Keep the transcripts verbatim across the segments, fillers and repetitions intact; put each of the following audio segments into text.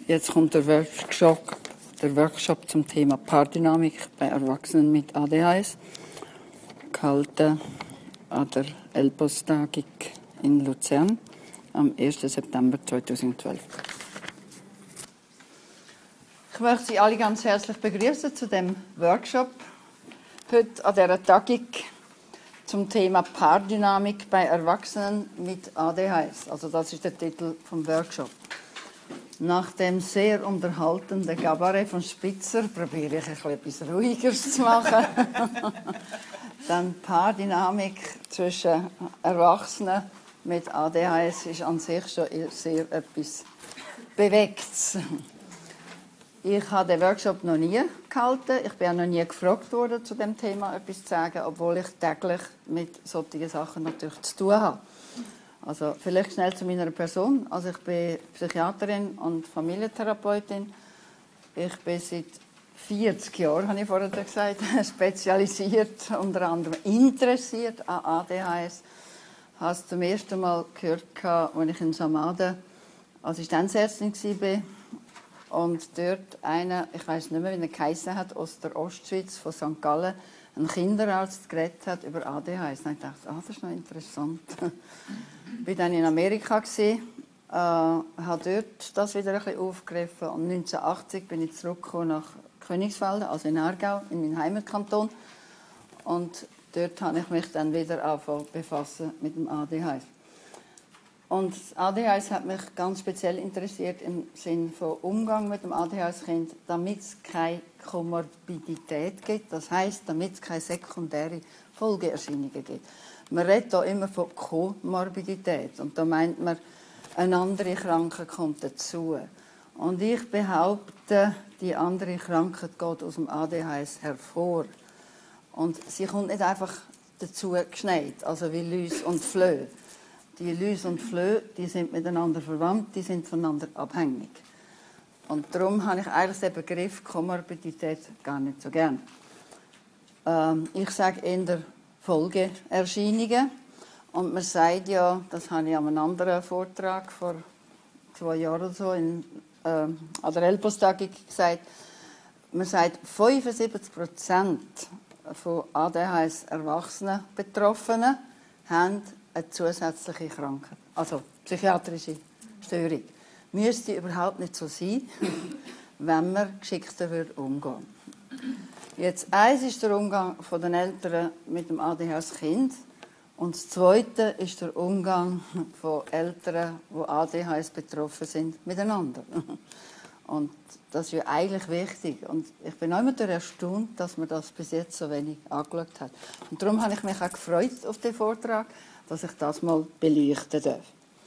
Jetzt kommt der Workshop, der Workshop zum Thema Paardynamik bei Erwachsenen mit A D H S, gehalten an der ELPOS-Tagung in Luzern am ersten September zweitausendzwölf. Ich möchte Sie alle ganz herzlich begrüßen zu dem Workshop heute an dieser Tagung zum Thema Paardynamik bei Erwachsenen mit A D H S. Also das ist der Titel vom Workshop. Nach dem sehr unterhaltenden Gabaret von Spitzer probiere ich etwas Ruhigeres zu machen. Dann Paardynamik zwischen Erwachsenen mit A D H S ist an sich schon sehr etwas Bewegtes. Ich habe den Workshop noch nie gehalten. Ich bin auch noch nie gefragt worden, zu dem Thema etwas zu sagen, obwohl ich täglich mit solchen Sachen natürlich zu tun habe. Also vielleicht schnell zu meiner Person. Also ich bin Psychiaterin und Familientherapeutin. Ich bin seit vierzig Jahren, habe ich vorher gesagt, spezialisiert, unter anderem interessiert an A D H S. Ich habe es zum ersten Mal gehört, als ich in Samaden Assistenzärztin war. Und dort einer, ich weiß nicht mehr, wie er geheissen hat, aus der Ostschweiz, von Sankt Gallen, ein Kinderarzt geredet hat über A D H S. Und ich dachte, ah, das ist noch interessant. Ich war dann in Amerika, äh, habe dort das wieder ein bisschen aufgegriffen. Und neunzehnhundertachtzig bin ich zurückgekommen nach Königsfelden, also in Aargau, in meinen Heimatkanton. Und dort habe ich mich dann wieder angefangen befassen mit dem A D H S. Und das A D H S hat mich ganz speziell interessiert im Sinne von Umgang mit dem A D H S-Kind, damit es keine Komorbidität gibt. Das heisst, damit es keine sekundäre Folgeerscheinungen gibt. Man redet hier immer von Komorbidität und da meint man, eine andere Krankheit kommt dazu. Und ich behaupte, die andere Krankheit geht aus dem A D H S hervor. Und sie kommt nicht einfach dazu geschneit, also wie Läuse und Flöhe. Die Läuse und Flöhe, die sind miteinander verwandt, die sind voneinander abhängig. Und darum habe ich eigentlich den Begriff Komorbidität gar nicht so gern. Ähm, ich sage eher Folgeerscheinungen. Und man sagt ja, das habe ich an einem anderen Vortrag vor zwei Jahren oder so in, äh, an der ELPOS-Tagung gesagt, man sagt, fünfundsiebzig Prozent von A D H S-Erwachsenen Betroffenen haben eine zusätzliche Krankheit, also psychiatrische Störung. Müsste überhaupt nicht so sein, wenn man geschickter umgehen würde. Jetzt, eins ist der Umgang der Eltern mit dem A D H S-Kind und das Zweite ist der Umgang von Eltern, die A D H S betroffen sind, miteinander. Und das ist ja eigentlich wichtig. Und ich bin auch immer erstaunt, dass man das bis jetzt so wenig angeschaut hat. Und darum habe ich mich auch gefreut auf den Vortrag, dass ich das mal beleuchten darf.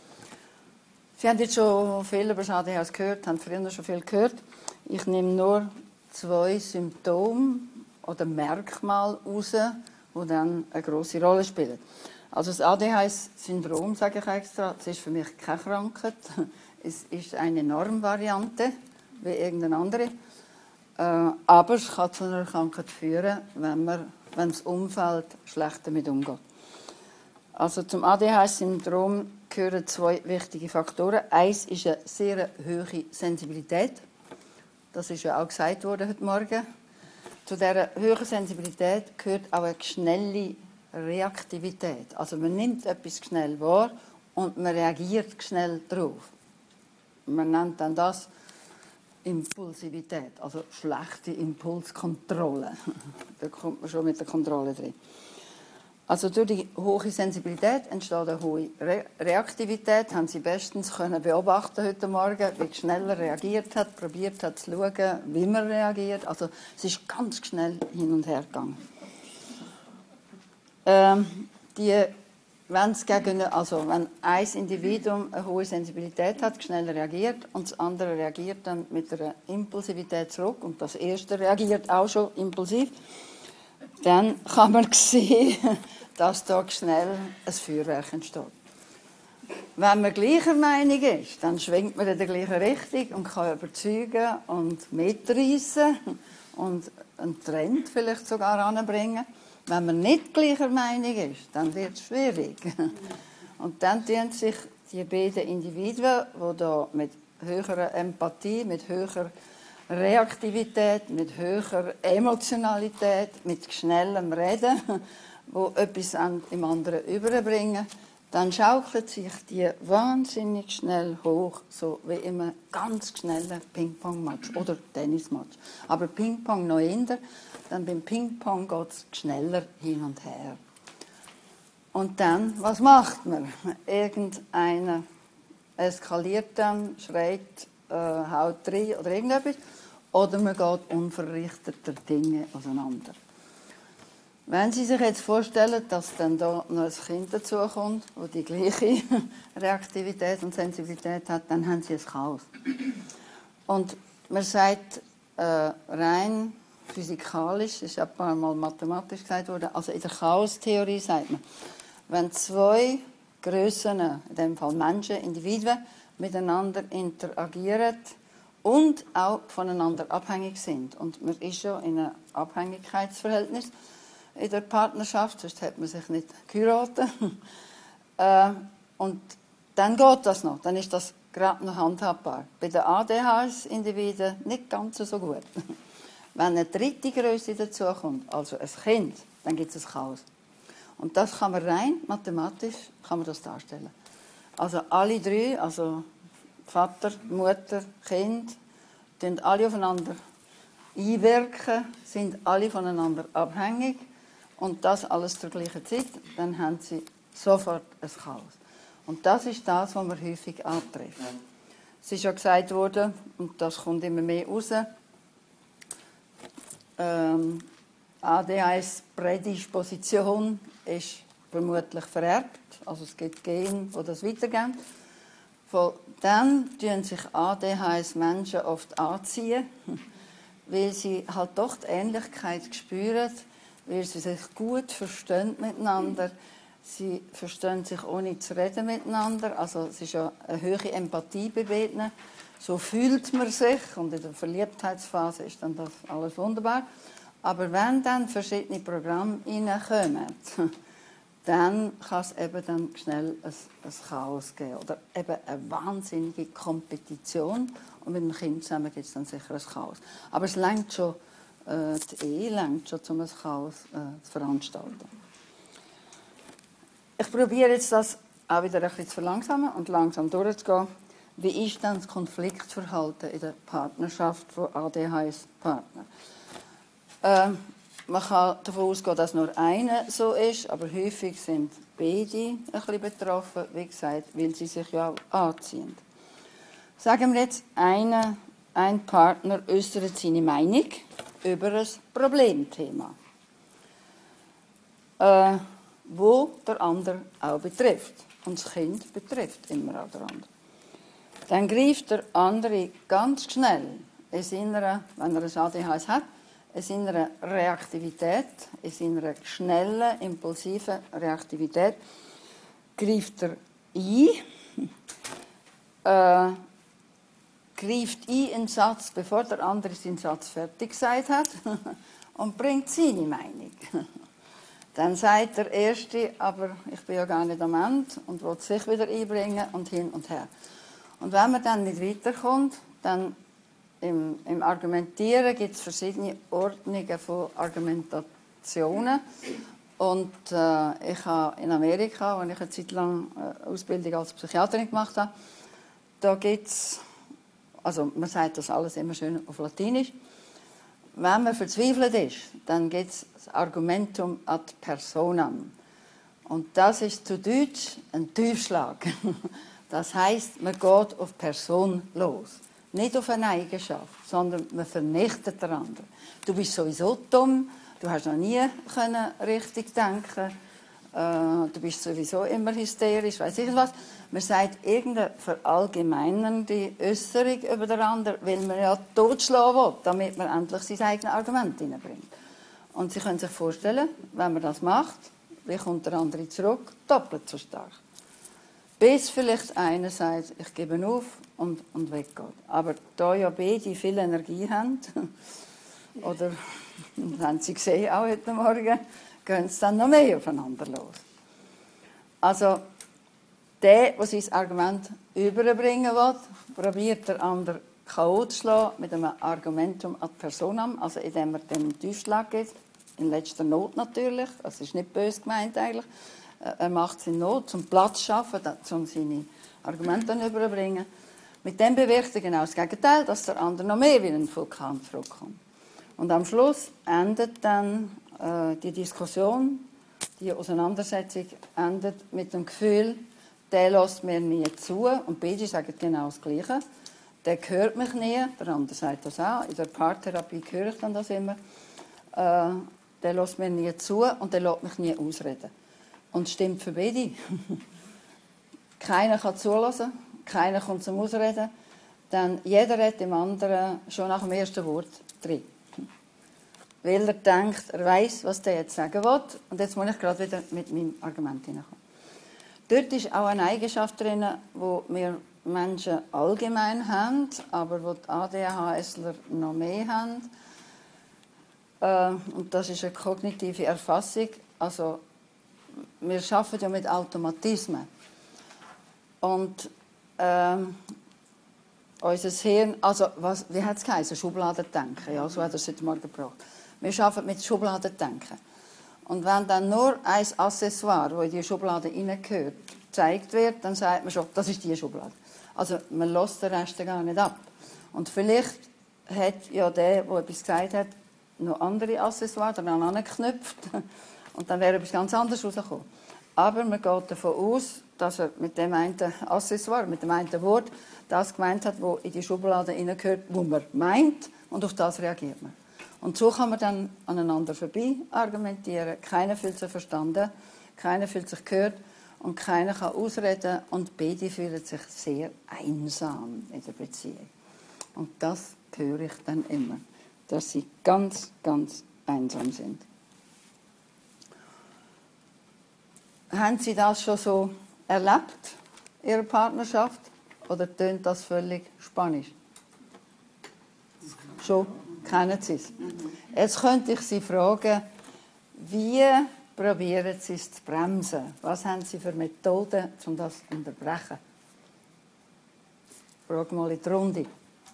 Sie haben jetzt schon viel über das A D H S gehört, haben früher schon viel gehört. Ich nehme nur zwei Symptome oder Merkmale heraus, die dann eine grosse Rolle spielen. Also das A D H S-Syndrom, sage ich extra, das ist für mich keine Krankheit. Es ist eine Normvariante, wie irgendeine andere. Aber es kann zu einer Krankheit führen, wenn, man, wenn das Umfeld schlecht damit umgeht. Also zum A D H S-Syndrom gehören zwei wichtige Faktoren. Eins ist eine sehr hohe Sensibilität. Das ist ja auch gesagt worden heute Morgen. Zu dieser hohen Sensibilität gehört auch eine schnelle Reaktivität. Also man nimmt etwas schnell wahr und man reagiert schnell darauf. Man nennt dann das Impulsivität, also schlechte Impulskontrolle. Da kommt man schon mit der Kontrolle drin. Also durch die hohe Sensibilität entsteht eine hohe Re- Reaktivität. Haben Sie bestens können beobachten heute Morgen, wie schnell er reagiert hat, probiert hat zu schauen, wie man reagiert. Also es ist ganz schnell hin und her gegangen. Ähm, die, wenn's gegen, also wenn ein Individuum eine hohe Sensibilität hat, schnell reagiert und das andere reagiert dann mit einer Impulsivität zurück und das erste reagiert auch schon impulsiv, dann kann man sehen, dass da schnell ein Feuerwerk entsteht. Wenn man gleicher Meinung ist, dann schwingt man in der gleichen Richtung und kann überzeugen und mitreißen und einen Trend vielleicht sogar anbringen. Wenn man nicht gleicher Meinung ist, dann wird es schwierig. Und dann tun sich die beiden Individuen, die da mit höherer Empathie, mit höherer Reaktivität, mit höherer Emotionalität, mit schnellem Reden, wo etwas im anderen überbringen, dann schaukelt sich die wahnsinnig schnell hoch, so wie in einem ganz schnellen Ping-Pong-Match oder Tennis-Match. Aber Ping-Pong noch eher, dann beim Ping-Pong geht es schneller hin und her. Und dann, was macht man? Irgendeiner eskaliert dann, schreit, äh, haut rein oder irgendetwas. Oder man geht unverrichteter Dinge auseinander. Wenn Sie sich jetzt vorstellen, dass dann da noch ein Kind dazukommt, das die gleiche Reaktivität und Sensibilität hat, dann haben Sie ein Chaos. Und man sagt äh, rein physikalisch, das ist ein paar Mal mathematisch gesagt worden, also in der Chaostheorie sagt man, wenn zwei Grössen, in diesem Fall Menschen, Individuen, miteinander interagieren und auch voneinander abhängig sind, und man ist ja in einem Abhängigkeitsverhältnis in der Partnerschaft, sonst hätte man sich nicht geheiratet. äh, und dann geht das noch, dann ist das gerade noch handhabbar. Bei den A D H S-Individuen nicht ganz so gut. Wenn eine dritte Größe dazukommt, also ein Kind, dann gibt es ein Chaos. Und das kann man rein mathematisch kann man das darstellen. Also alle drei, also Vater, Mutter, Kind, tun alle aufeinander einwirken, sind alle voneinander abhängig und das alles zur gleichen Zeit, dann haben sie sofort ein Chaos. Und das ist das, was wir häufig antreffen. Es ist ja gesagt worden, und das kommt immer mehr raus, ähm, A D H S-Prädisposition ist vermutlich vererbt, also es gibt Gene, die das weitergeben. Von dann tun sich A D H S-Menschen oft anziehen, weil sie halt doch die Ähnlichkeit spüren, weil sie sich gut verstehen miteinander. Sie verstehen sich ohne zu reden miteinander. Also es ist ja eine hohe Empathie bei beiden. So fühlt man sich und in der Verliebtheitsphase ist dann das alles wunderbar. Aber wenn dann verschiedene Programme reinkommen, dann kann es eben dann schnell ein, ein Chaos geben. Oder eben eine wahnsinnige Kompetition. Und mit dem Kind zusammen gibt es dann sicher ein Chaos. Aber es reicht schon, äh, die Ehe reicht schon, um ein Chaos äh, zu veranstalten. Ich probiere jetzt das auch wieder ein bisschen zu verlangsamen und langsam durchzugehen. Wie ist dann das Konfliktverhalten in der Partnerschaft von A D H S-Partnern? Äh, man kann davon ausgehen, dass nur einer so ist, aber häufig sind beide ein bisschen betroffen, wie gesagt, weil sie sich ja auch anziehen. Sagen wir jetzt, eine, ein Partner äußert seine Meinung über ein Problemthema, äh, wo der andere auch betrifft. Und das Kind betrifft immer auch der andere. Dann greift der andere ganz schnell in seiner, wenn er ein A D H S hat, in seiner Reaktivität, in seiner schnellen, impulsiven Reaktivität, greift er ein, äh, greift ein in den Satz, bevor der andere seinen Satz fertig gesagt hat, und bringt seine Meinung. Dann sagt der Erste, aber ich bin ja gar nicht am Ende und will sich wieder einbringen und hin und her. Und wenn man dann nicht weiterkommt, dann im, im Argumentieren gibt es verschiedene Ordnungen von Argumentationen. Und äh, ich habe in Amerika, wo ich eine Zeit lang eine Ausbildung als Psychiaterin gemacht habe, da gibt es, also man sagt das alles immer schön auf Latinisch, wenn man verzweifelt ist, dann gibt es das Argumentum ad personam. Und das ist zu Deutsch ein Tiefschlag. Das heisst, man geht auf Person los. Nicht auf eine Eigenschaft, sondern man vernichtet den anderen. Du bist sowieso dumm, du hast noch nie können richtig denken, äh, du bist sowieso immer hysterisch, weiss ich was. Man sagt irgendeine verallgemeinernde Äußerung über den anderen, weil man ja totschlagen will, damit man endlich sein eigenes Argument hineinbringt. Und Sie können sich vorstellen, wenn man das macht, wie kommt der andere zurück? Doppelt so stark. Bis vielleicht einer sagt, ich gebe auf und, und weggeht. Aber da ja beide viel Energie haben, oder das haben Sie gesehen auch heute Morgen, gehen sie dann noch mehr aufeinander los. Also der, der sein Argument überbringen will, probiert der andere K O zu schlagen mit einem Argumentum ad personam, also indem er dem Tiefschlag gibt, in letzter Not natürlich, das ist nicht böse gemeint eigentlich. Er macht es in Not, zum Platz zu schaffen, um seine Argumente dann überzubringen. Mit dem bewirkt er genau das Gegenteil, dass der andere noch mehr wie ein Vulkan zurückkommt. Und am Schluss endet dann äh, die Diskussion, die Auseinandersetzung endet mit dem Gefühl, der lässt mir nie zu. Und beide sagen genau das Gleiche. Der hört mich nie, der andere sagt das auch. In der Paartherapie höre ich dann das immer. Äh, der lässt mir nie zu und der lässt mich nie ausreden. Und das stimmt für beide. Keiner kann zulassen, keiner kommt zum Ausreden. Denn jeder redet dem anderen schon nach dem ersten Wort drin. Weil er denkt, er weiss, was der jetzt sagen will. Und jetzt muss ich gerade wieder mit meinem Argument hineinkommen. Dort ist auch eine Eigenschaft drin, die wir Menschen allgemein haben, aber die die A D H Sler noch mehr haben. Äh, und das ist eine kognitive Erfassung. Also, wir arbeiten ja mit Automatismen. Und ähm, unser Hirn, also was, wie hat es geheißen? Schubladendenken, ja, so hat er es heute Morgen gebraucht. Wir arbeiten mit Schubladendenken. Und wenn dann nur ein Accessoire, das in die Schublade hineingehört, gezeigt wird, dann sagt man schon, das ist die Schublade. Also man lässt den Rest gar nicht ab. Und vielleicht hat ja der, der etwas gesagt hat, noch andere Accessoires daran angeknüpft. Und dann wäre etwas ganz anderes rausgekommen. Aber man geht davon aus, dass er mit dem einen Accessoire, mit dem einen Wort, das gemeint hat, das in die Schublade hineingehört, wo man meint, und auf das reagiert man. Und so kann man dann aneinander vorbei argumentieren. Keiner fühlt sich verstanden, keiner fühlt sich gehört und keiner kann ausreden und beide fühlen sich sehr einsam in der Beziehung. Und das höre ich dann immer, dass sie ganz, ganz einsam sind. Haben Sie das schon so erlebt, Ihre Partnerschaft? Oder tönt das völlig spanisch? Schon? Kennen Sie es? Jetzt könnte ich Sie fragen, wie probieren Sie es zu bremsen? Was haben Sie für Methoden, um das zu unterbrechen? Frag mal in die Runde.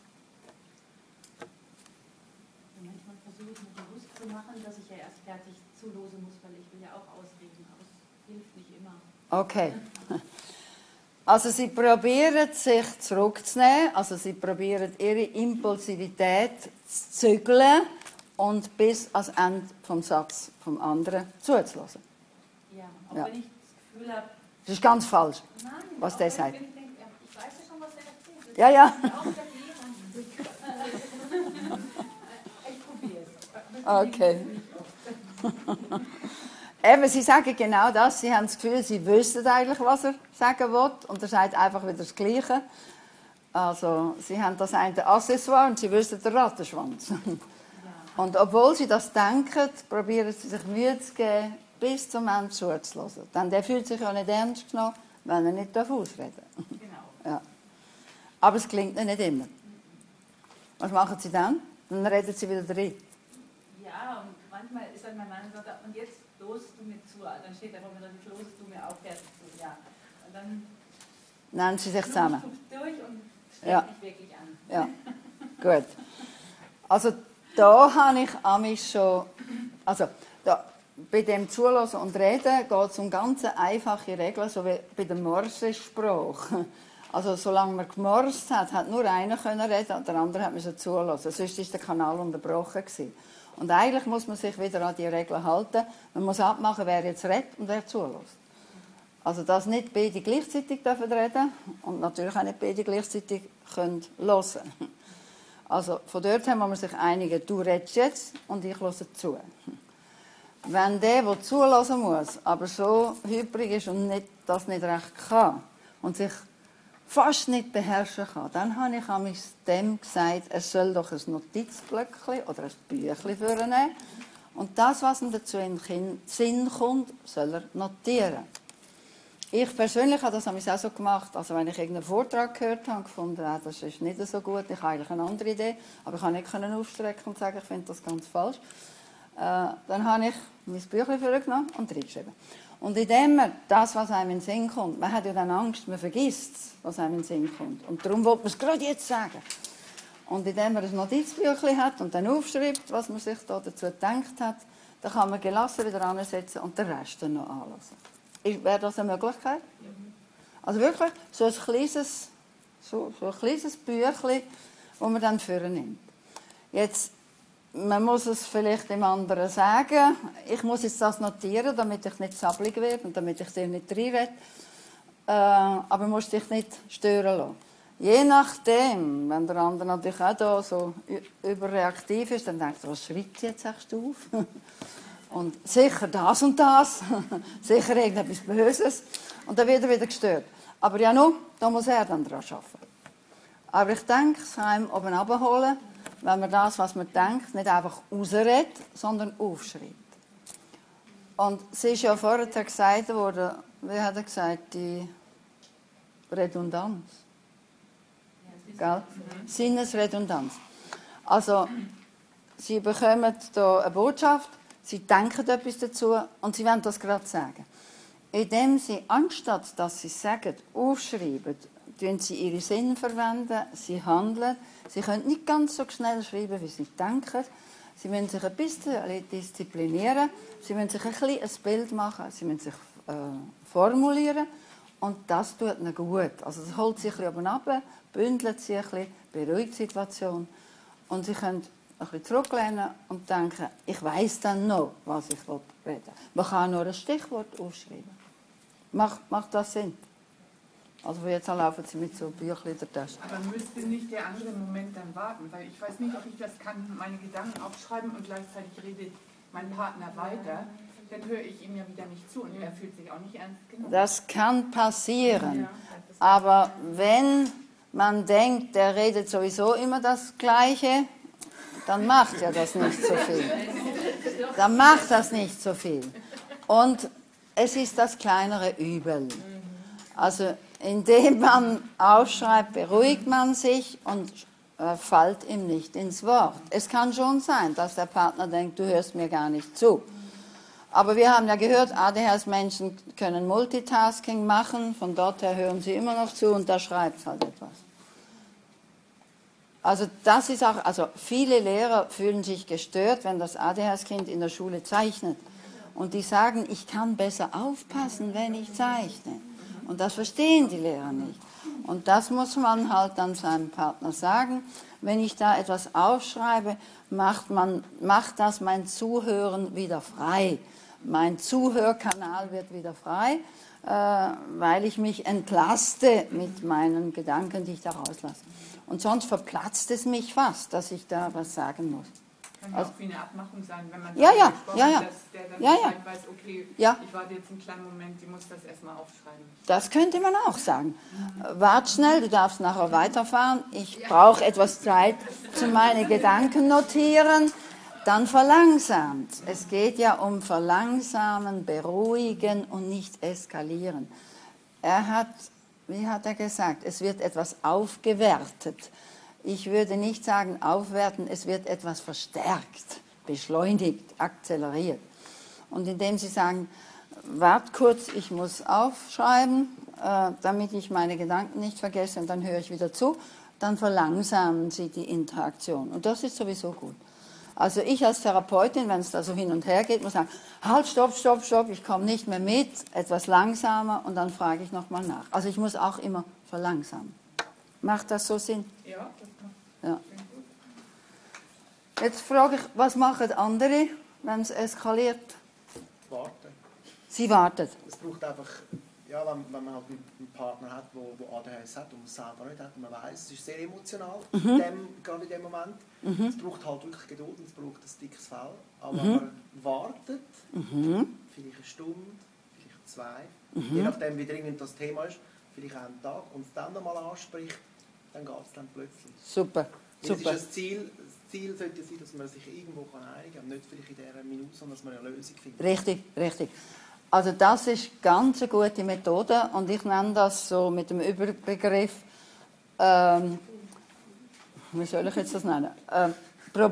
Manchmal versuche ich mir bewusst zu machen, dass ich ja erst fertig zulosen muss, weil ich will ja auch ausreden, aber es hilft nicht immer. Okay. Also Sie probieren sich zurückzunehmen, also Sie probieren Ihre Impulsivität zu zügeln und bis ans Ende vom Satz vom anderen zuzulassen. Ja, auch Ja. wenn ich das Gefühl habe... Das ist ganz falsch, Nein, was auch der wenn sagt. ich denke, ja, ich weiß ja schon, was er erzählt. Ja, ja. Auch ich probiere es. Okay. Eben, Sie sagen genau das. Sie haben das Gefühl, Sie wissen eigentlich, was er sagen will. Und er sagt einfach wieder das Gleiche. Also, Sie haben das eine Accessoire und Sie wissen den Rattenschwanz. Und obwohl Sie das denken, probieren Sie sich Mühe zu geben, bis zum Ende zuzulassen. Denn der fühlt sich ja nicht ernst genommen, wenn er nicht ausreden darf. Genau. Ja. Aber es klingt nicht immer. Was machen Sie dann? Dann reden Sie wieder rein. Ja, und manchmal ist dann mein Mann und sagt, und jetzt losest du mir zu. Dann steht er vor mir, jetzt losest du mir auch fertig zu. Ja. Und dann Nennen Sie sich zusammen. durch und strengt Ja. mich wirklich an. Ja, gut. Also da habe ich amigs schon, also da, bei dem Zulassen und Reden geht es um ganz einfache Regeln, so wie bei dem Morsesprache. Also solange man gemorst hat, hat nur einer können reden und der andere hat müssen zulassen. Sonst war der Kanal unterbrochen gewesen. Und eigentlich muss man sich wieder an die Regeln halten. Man muss abmachen, wer jetzt redet und wer zulässt. Also dass nicht beide gleichzeitig reden dürfen und natürlich auch nicht beide gleichzeitig können hören. Also von dort her muss man sich einigen, du redest jetzt und ich höre zu. Wenn der, der zulassen muss, aber so hybrig ist und nicht, das nicht recht kann und sich fast nicht beherrschen kann, dann habe ich an dem gesagt, er soll doch ein Notizblöckchen oder ein Büchlein vornehmen und das, was ihm dazu in den Sinn kommt, soll er notieren. Ich persönlich habe das auch so gemacht, also wenn ich irgendeinen Vortrag gehört habe und gefunden habe, das ist nicht so gut, ich habe eigentlich eine andere Idee, aber ich konnte nicht aufstrecken und sagen, ich finde das ganz falsch. Äh, dann habe ich mein Büchlein vorgenommen und reingeschrieben. Und indem man das, was einem in den Sinn kommt, man hat ja dann Angst, man vergisst es, was einem in den Sinn kommt. Und darum will man es gerade jetzt sagen. Und indem man ein Notizbüchlein hat und dann aufschreibt, was man sich da dazu gedacht hat, dann kann man gelassen wieder ansetzen und den Rest dann noch anhören. Wäre das eine Möglichkeit? Also wirklich so ein kleines, so, so ein kleines Büchlein, das man dann vornimmt. Jetzt, man muss es vielleicht dem anderen sagen. Ich muss jetzt das notieren, damit ich nicht sabbelig werde und damit ich dir nicht reinrede. Äh, aber du musst dich nicht stören lassen. Je nachdem, wenn der andere natürlich auch da so überreaktiv ist, dann denkt er, was schreibt sie jetzt echt auf? Und sicher das und das, sicher irgendetwas Böses. Und dann wird er wieder gestört. Aber ja, nur, da muss er dann dran arbeiten. Aber ich denke, es kann ihm oben runterholen, wenn man das, was man denkt, nicht einfach rausredet, sondern aufschreibt. Und es ist ja vorher gesagt worden, wie hat er gesagt, die Redundanz. Gell? Mhm. Sinnesredundanz. Also, Sie bekommen hier eine Botschaft, Sie denken etwas dazu und Sie wollen das gerade sagen. Indem Sie, anstatt dass Sie sagen, aufschreiben, verwenden Sie Ihre Sinne verwenden, Sie handeln. Sie können nicht ganz so schnell schreiben, wie Sie denken. Sie müssen sich ein bisschen disziplinieren. Sie müssen sich ein bisschen ein Bild machen. Sie müssen sich äh, formulieren. Und das tut Ihnen gut. Also das holt Sie ein bisschen oben runter, bündelt Sie ein bisschen, beruhigt die Situation. Und Sie können ein bisschen zurücklehnen und denken, ich weiss dann noch, was ich reden will. Man kann nur ein Stichwort aufschreiben. Macht, macht das Sinn? Also jetzt laufen Sie mit so Büchlein in der Tasche. Aber müsste nicht der andere Moment dann warten? Weil ich weiß nicht, ob ich das kann, meine Gedanken aufschreiben und gleichzeitig redet mein Partner weiter. Dann höre ich ihm ja wieder nicht zu und er fühlt sich auch nicht ernst genommen. Das kann passieren. Aber wenn man denkt, der redet sowieso immer das Gleiche, dann macht ja das nicht so viel. Dann macht das nicht so viel. Und es ist das kleinere Übel. Also indem man aufschreibt, beruhigt man sich und äh, fällt ihm nicht ins Wort. Es kann schon sein, dass der Partner denkt, du hörst mir gar nicht zu. Aber wir haben ja gehört, A D H S-Menschen können Multitasking machen, von dort her hören sie immer noch zu und da schreibt halt etwas. Also das ist auch, also viele Lehrer fühlen sich gestört, wenn das A D H S-Kind in der Schule zeichnet. Und die sagen, ich kann besser aufpassen, wenn ich zeichne. Und das verstehen die Lehrer nicht. Und das muss man halt dann seinem Partner sagen. Wenn ich da etwas aufschreibe, macht, man, macht das mein Zuhören wieder frei. Mein Zuhörkanal wird wieder frei, äh, weil ich mich entlaste mit meinen Gedanken, die ich da rauslasse. Und sonst verplatzt es mich fast, dass ich da was sagen muss. Kann ja also, auch wie eine Abmachung sein, wenn man ja, ja, ja, ja. dass der dann ja, ja. weiß, okay, ja. ich warte jetzt einen kleinen Moment, ich muss das erstmal aufschreiben. Das könnte man auch sagen. Mhm. Wart schnell, du darfst nachher weiterfahren. Ich brauche etwas Zeit zu meine Gedanken notieren. Dann verlangsamt. Es geht ja um Verlangsamen, Beruhigen und nicht eskalieren. Er hat, wie hat er gesagt, es wird etwas aufgewertet. Ich würde nicht sagen aufwerten, es wird etwas verstärkt, beschleunigt, akzeleriert. Und indem Sie sagen, wart kurz, ich muss aufschreiben, äh, damit ich meine Gedanken nicht vergesse und dann höre ich wieder zu, dann verlangsamen Sie die Interaktion. Und das ist sowieso gut. Also ich als Therapeutin, wenn es da so hin und her geht, muss sagen, halt, stopp, stopp, stopp, ich komme nicht mehr mit, etwas langsamer und dann frage ich nochmal nach. Also ich muss auch immer verlangsamen. Macht das so Sinn? Ja, das macht ja. Jetzt frage ich, was machen andere, wenn es eskaliert? Warten. Sie warten. Es braucht einfach, ja, wenn, wenn man halt einen Partner hat, der A D H S hat und man es selber nicht hat und man weiss, es ist sehr emotional, mhm. in dem, gerade in dem Moment. Mhm. Es braucht halt wirklich Geduld und es braucht ein dickes Fell. Aber mhm. wenn man wartet, mhm. vielleicht eine Stunde, vielleicht zwei, mhm. je nachdem wie dringend das Thema ist, vielleicht auch einen Tag und es dann nochmal anspricht, dann geht es dann plötzlich. Super. Super. Super. Das, Ziel, das Ziel sollte sein, dass man sich irgendwo einigen kann, nicht vielleicht in dieser Minute, sondern dass man eine Lösung findet. Richtig, richtig. Also das ist ganz eine gute Methode und ich nenne das so mit dem Überbegriff, ähm, wie soll ich jetzt das nennen? Ähm,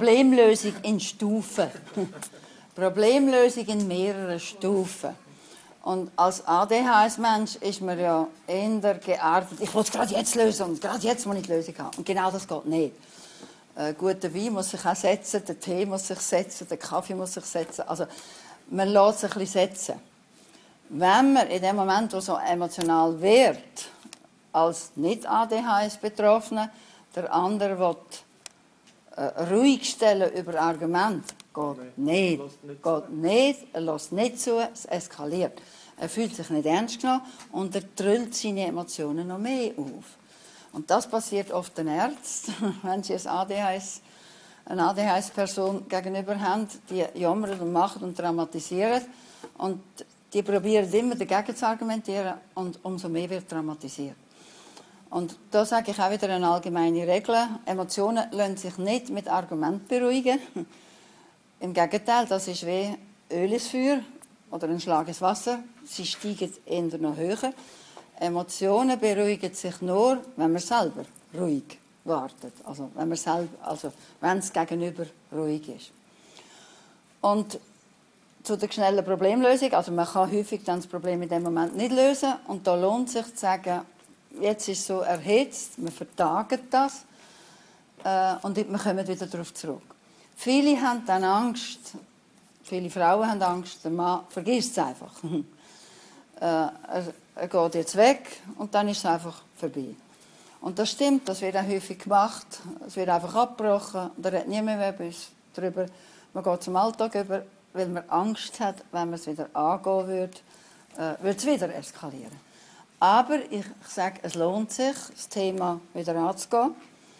Problemlösung in Stufen. Problemlösung in mehreren Stufen. Und als A D H S-Mensch ist man ja eher geartet, ich will es gerade jetzt lösen und gerade jetzt muss ich die Lösung haben. Und genau das geht nicht. Äh, guter Wein muss sich auch setzen, der Tee muss sich setzen, der Kaffee muss sich setzen. Also man lässt sich ein bisschen setzen. Wenn man in dem Moment, wo so emotional wird, als Nicht-A D H S-Betroffene, der andere will äh, ruhig stellen über Argumente, geht nicht. Geht nicht, er lässt nicht zu, es eskaliert. Er fühlt sich nicht ernst genommen und er trüllt seine Emotionen noch mehr auf. Und das passiert oft den Ärzten, wenn sie ein A D H S, eine A D H S-Person gegenüber haben, die jammern und machen und dramatisieren. Und die probieren immer dagegen zu argumentieren und umso mehr wird dramatisiert. Und da sage ich auch wieder eine allgemeine Regel. Emotionen lassen sich nicht mit Argumenten beruhigen. Im Gegenteil, das ist wie Öl ins Feuer oder ein Schlag ins Wasser. Sie steigen eher noch höher. Emotionen beruhigen sich nur, wenn man selber ruhig wartet. Also wenn man selber, also wenn das Gegenüber ruhig ist. Und zu der schnellen Problemlösung, also man kann häufig dann das Problem in dem Moment nicht lösen und da lohnt sich zu sagen, jetzt ist es so erhitzt, wir vertagen das äh, und wir kommen wieder darauf zurück. Viele haben dann Angst, viele Frauen haben Angst, der Mann vergisst es einfach. äh, er, er geht jetzt weg und dann ist es einfach vorbei. Und das stimmt, das wird auch häufig gemacht, es wird einfach abgebrochen, da redet niemand mehr darüber, man geht zum Alltag über, weil man Angst hat, wenn man es wieder angehen würde, äh, würde es wieder eskalieren. Aber ich sage, es lohnt sich, das Thema wieder anzugehen.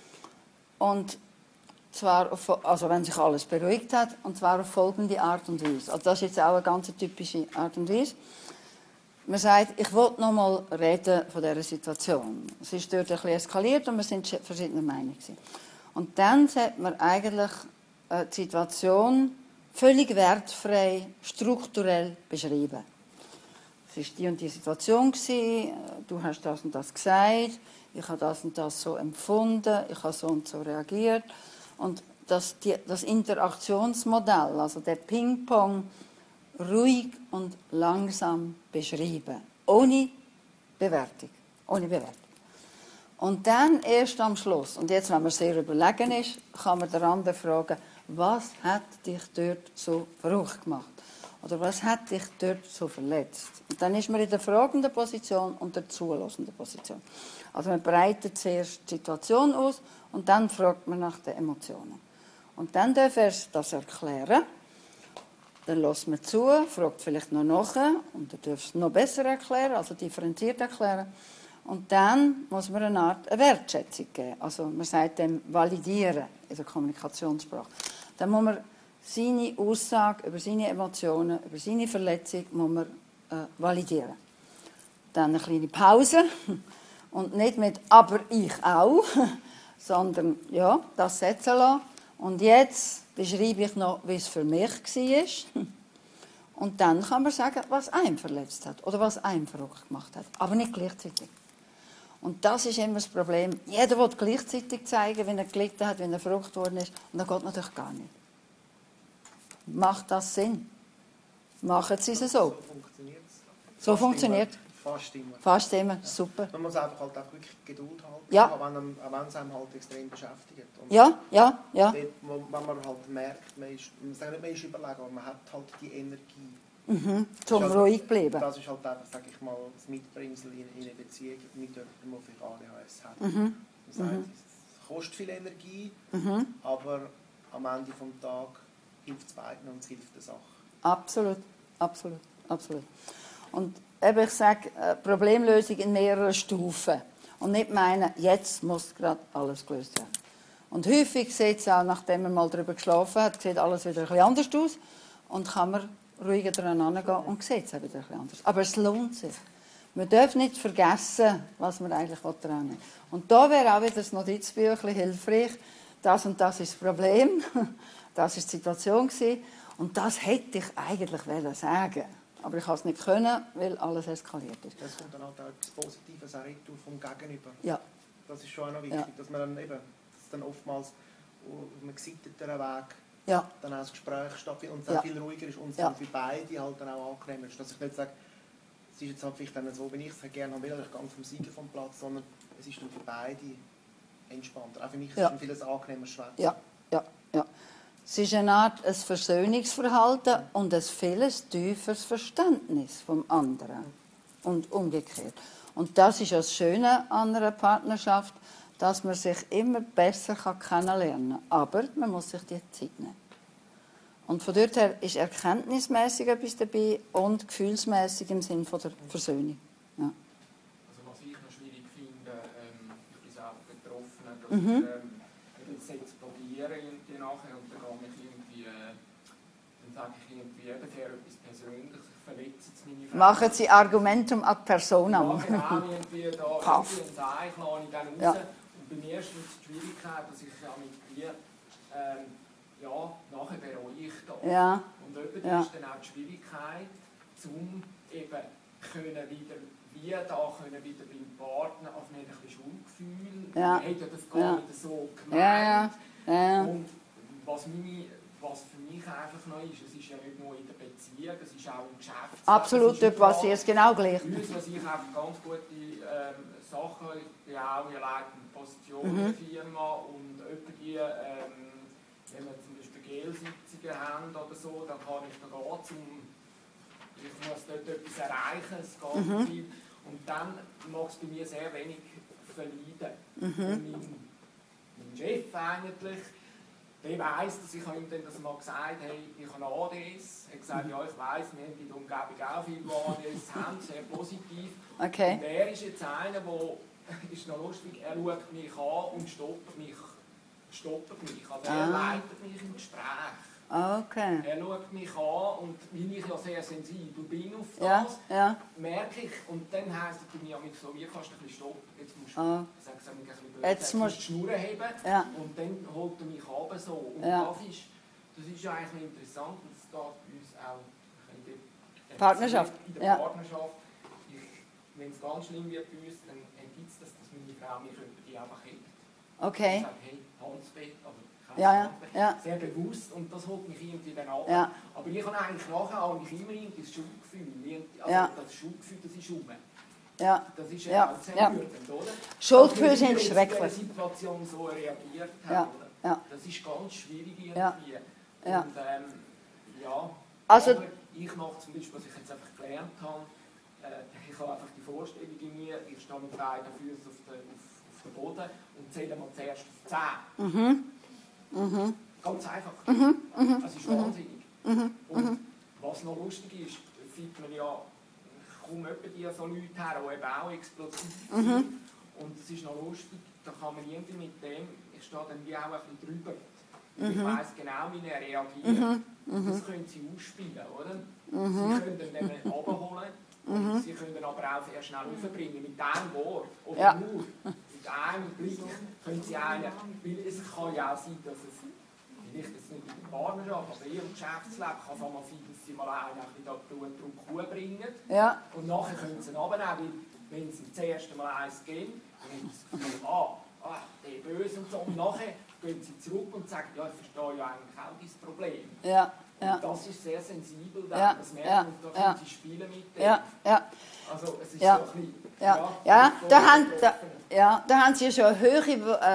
Und zwar, auf, also wenn sich alles beruhigt hat, und zwar auf folgende Art und Weise. Also das ist jetzt auch eine ganz typische Art und Weise. Man sagt, ich will noch mal reden von dieser Situation. Es ist dort ein bisschen eskaliert und wir sind verschiedener Meinung gewesen. Und dann sollte man eigentlich äh, die Situation völlig wertfrei, strukturell beschreiben. Es war die und die Situation, du hast das und das gesagt, ich habe das und das so empfunden, ich habe so und so reagiert. Und das, die, das Interaktionsmodell, also der Ping-Pong, ruhig und langsam beschreiben, ohne Bewertung. Ohne Bewertung. Und dann erst am Schluss, und jetzt, wenn man sehr überlegen ist, kann man den anderen fragen, was hat dich dort so verrückt gemacht? Oder was hat dich dort so verletzt? Und dann ist man in der fragenden Position und der zulassenden Position. Also man breitet zuerst die Situation aus und dann fragt man nach den Emotionen. Und dann darf er das erklären. Dann lässt man zu, fragt vielleicht noch nachher und dann darf es noch besser erklären, also differenziert erklären. Und dann muss man eine Art eine Wertschätzung geben. Also man sagt dem validieren in der Kommunikationssprache. Dann muss man seine Aussage über seine Emotionen, über seine Verletzung muss man, äh, validieren. Dann eine kleine Pause und nicht mit «aber ich auch», sondern ja, das setzen lassen. Und jetzt beschreibe ich noch, wie es für mich war. Und dann kann man sagen, was einen verletzt hat oder was einen verrückt gemacht hat. Aber nicht gleichzeitig. Und das ist immer das Problem. Jeder will gleichzeitig zeigen, wenn er gelitten hat, wenn er verrückt worden ist. Und das geht natürlich gar nicht. Macht das Sinn? Machen Sie es so? So funktioniert es. So funktioniert es. Fast immer. Fast immer, super. Man muss einfach halt auch wirklich Geduld haben, Ja. auch wenn, auch wenn es einem halt extrem beschäftigt. Und Ja, ja, ja. dort, wo, wenn man halt merkt, man ist, man sagt nicht, man ist überlegen, aber man hat halt die Energie. Mhm. Zum Das ist ruhig halt, bleiben. Das ist halt einfach, sage ich mal, das Mitbringsel in, in einer Beziehung mit jemandem, der vielleicht A D H S hat. Mhm. Man sagt, Mhm. es kostet viel Energie, Mhm. aber am Ende des Tages hilft es beiden und es hilft der Sache. Absolut, absolut, absolut. Und eben, ich sage, äh, Problemlösung in mehreren Stufen. Und nicht meinen, jetzt muss gerade alles gelöst werden. Und häufig sieht es auch, nachdem man mal darüber geschlafen hat, sieht alles wieder ein bisschen anders aus. Und kann man ruhiger daran gehen und sieht es auch wieder ein bisschen anders. Aber es lohnt sich. Man darf nicht vergessen, was man eigentlich daran will. Und da wäre auch wieder das Notizbüchlein hilfreich. Das und das ist das Problem. Das war die Situation. Und das hätte ich eigentlich sagen. Aber ich konnte es nicht können, weil alles eskaliert ist. Das kommt dann halt auch etwas Positives auch retour vom Gegenüber. Ja. Das ist schon auch noch wichtig, Ja. dass man dann eben, dass dann oftmals auf einem gesitteten Weg Ja. dann auch das Gespräch stattfindet und es Ja. viel ruhiger ist und es Ja. dann für beide halt dann auch angenehm ist. Dass ich nicht sage, es ist jetzt halt vielleicht dann so, wenn ich es gerne will, ich gehe vom Sieger vom Platz, sondern es ist dann für beide entspannter. Auch für mich ist Ja. es ein vieles angenehmer Schwätzen. Ja, ja, ja. Es ist eine Art ein Versöhnungsverhalten und ein vieles tieferes Verständnis vom anderen und umgekehrt. Und das ist das Schöne an einer Partnerschaft, dass man sich immer besser kennenlernen kann. Aber man muss sich die Zeit nehmen. Und von dort her ist erkenntnismäßig etwas dabei und gefühlsmäßig im Sinne von der Versöhnung. Ja. Also was ich noch schwierig finde, ähm, ich bin selber betroffen, dass Mhm. ich ähm, das explodiere irgendwie nachher und dann gehe ich irgendwie, äh, dann sage ich irgendwie eben sehr etwas Persönliches, ich verletze jetzt meine Frau. Machen Sie Argumentum ad personam. Ja, genau, irgendwie da Paff. irgendwie ein Zeichen lasse ich dann raus. Ja. Und bei mir ist es die Schwierigkeit, dass ich ja mit dir, ähm, ja, nachher bereue ich das. Ja. Und eben Ja. ist dann auch die Schwierigkeit, um eben können wieder, wie da können wieder beim Partner auf ein bisschen Schuldgefühl, Ja. man hat ja das gar Ja. nicht so gemeint. Ja, ja. ja. Und was, meine, was für mich einfach noch ist, es ist ja nicht nur in der Beziehung, es ist auch im Geschäft. Absolut, dort passiert es genau gleich. Bei uns, was ich einfach ganz gute ähm, Sachen, ich bin auch in leitender Position Mhm. in der Firma und irgendwie, ähm, wenn wir zum Beispiel Gelsitzungen haben oder so, dann kann ich da gehen, zum, ich muss dort etwas erreichen, es geht Mhm. viel. Und dann mag es bei mir sehr wenig verleiden. Mhm. Und mein, mein Chef eigentlich, der weiss, dass ich ihm dann das mal gesagt habe, hey, ich habe A D S. Er hat gesagt, ja, ich weiss, wir haben in der Umgebung auch viele, die A D S haben, sehr positiv. Okay. Und er ist jetzt einer, der, ist noch lustig, er schaut mich an und stoppt mich. Stoppt mich. Also er Ah. leitet mich im Gespräch. Okay. Er schaut mich an und weil ich ja sehr sensibel bin auf das, Ja, ja. merke ich, und dann heisst es bei mir so, wie kannst du ein bisschen stoppen, jetzt musst du, Ah. ich sage es ein bisschen blöd, Jetzt jetzt musst du die Schnur heben Ja. und dann holt er mich runter so. Und Ja. das, ist, das ist ja eigentlich interessant und das geht bei uns auch in der Partnerschaft, in der ja. Partnerschaft. Wenn es ganz schlimm wird bei uns, dann gibt es das, dass meine Frau mich über die einfach hebt. Okay. Ich sage, hey, Hansbett, also kein Ja, ja, Hansbett. ja. Sehr bewusst und das holt mich irgendwie dann ab. Ja. Aber ich habe eigentlich nachher auch nicht immer irgendwie das Schuldgefühl. Also Ja. das Schuldgefühl, das ist rum. Ja. Das ist Ja, ja auch sehr ja. würdend, oder? Schuldgefühle Also, wie sind wir in schrecklich. dieser Situation so reagiert haben, Ja, oder? ja. Das ist ganz schwierig irgendwie. Ja. Ja. Und ähm, ja, Also- aber ich mache zum Beispiel, was ich jetzt einfach gelernt habe, äh, ich habe einfach die Vorstellung in mir, ich stehe mit beiden Füßen auf, der, auf, auf dem Boden und zähle mal zuerst auf zehn. Mhm. Mhm. Ganz einfach. Mhm. Mhm. Das ist wahnsinnig. Mhm. Und was noch lustig ist, sieht man ja, ich komme etwa die so Leute her, die eben auch explosiv sind. Mhm. Und es ist noch lustig, da kann man irgendwie mit dem, ich stehe dann wie auch ein bisschen drüber. Mhm. Ich weiss genau, wie er reagiert. Mhm. Und das können sie ausspielen, oder? Mhm. Sie können dann den runterholen und Mhm. sie können dann aber auch sehr schnell raufbringen. Mit einem Wort oder Ja. nur mit einem Blick können sie einen, weil es kann ja auch sein, dass es vielleicht jetzt nicht in der Partnerschaft, aber eher im Geschäftsleben kann es auch mal sein, dass sie mal einen ein bisschen da Blutdruck hochbringen. Ja. Und nachher können sie ihn runternehmen, weil wenn sie das erste Mal eins geben, dann haben sie das Gefühl, ah, ah, der ist böse und so. Und nachher gehen sie zurück und sagen, ja, ich verstehe ja eigentlich auch dein Problem. Ja. Ja. Und das ist sehr sensibel, dann, Ja, das merkt ja, man, da ja. können sie spielen mit dem. Ja. Ja. Also es ist Ja. so ein bisschen, Ja, ja, voll da haben, da, betroffen. ja, da haben sie schon eine hohe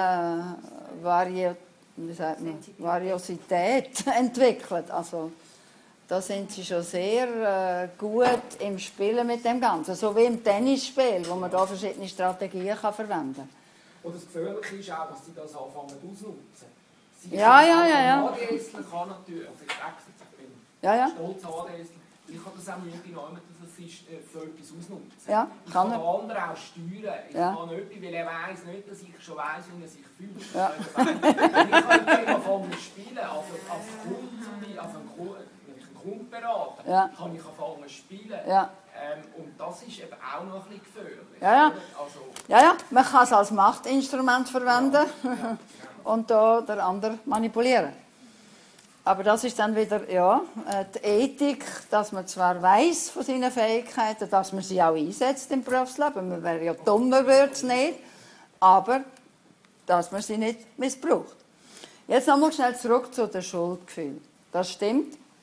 äh, Vari wie sagt man, Variosität entwickelt. Also, da sind sie schon sehr äh, gut im Spielen mit dem Ganzen. So wie im Tennisspiel, wo man da verschiedene Strategien kann verwenden kann. Und das Gefährliche ist auch, dass sie das anfangen auszunutzen. Sie Ja, können ja, auch- ja, ja. ein ADSler kann natürlich, also ich sage es jetzt, ich bin Ja, ja. stolz ADSler, ich kann das auch irgendwie nehmen, dass es ist, äh, für etwas ausnutzen. Ja, ich kann kann er. den anderen auch steuern. Ich Ja. kann etwas, weil er weiss nicht, dass ich schon weiss, wie er sich fühlt. Ja. Ich kann jetzt anfangen zu spielen, also als Kunde, zum Beispiel, also ein Kunde, wenn ich einen Kunden berate, Ja. kann ich anfangen zu spielen. Ja. Ähm, und das ist eben auch noch ein bisschen gefährlich. Ja, ja. Also, Ja, ja, man kann es als Machtinstrument verwenden ja. und da der andere manipulieren. Aber das ist dann wieder ja, äh, die Ethik, dass man zwar weiss von seinen Fähigkeiten, dass man sie auch einsetzt im Berufsleben. Man wäre ja dumm, man würde es nicht. Aber dass man sie nicht missbraucht. Jetzt nochmal schnell zurück zu den Schuldgefühlen. Das stimmt.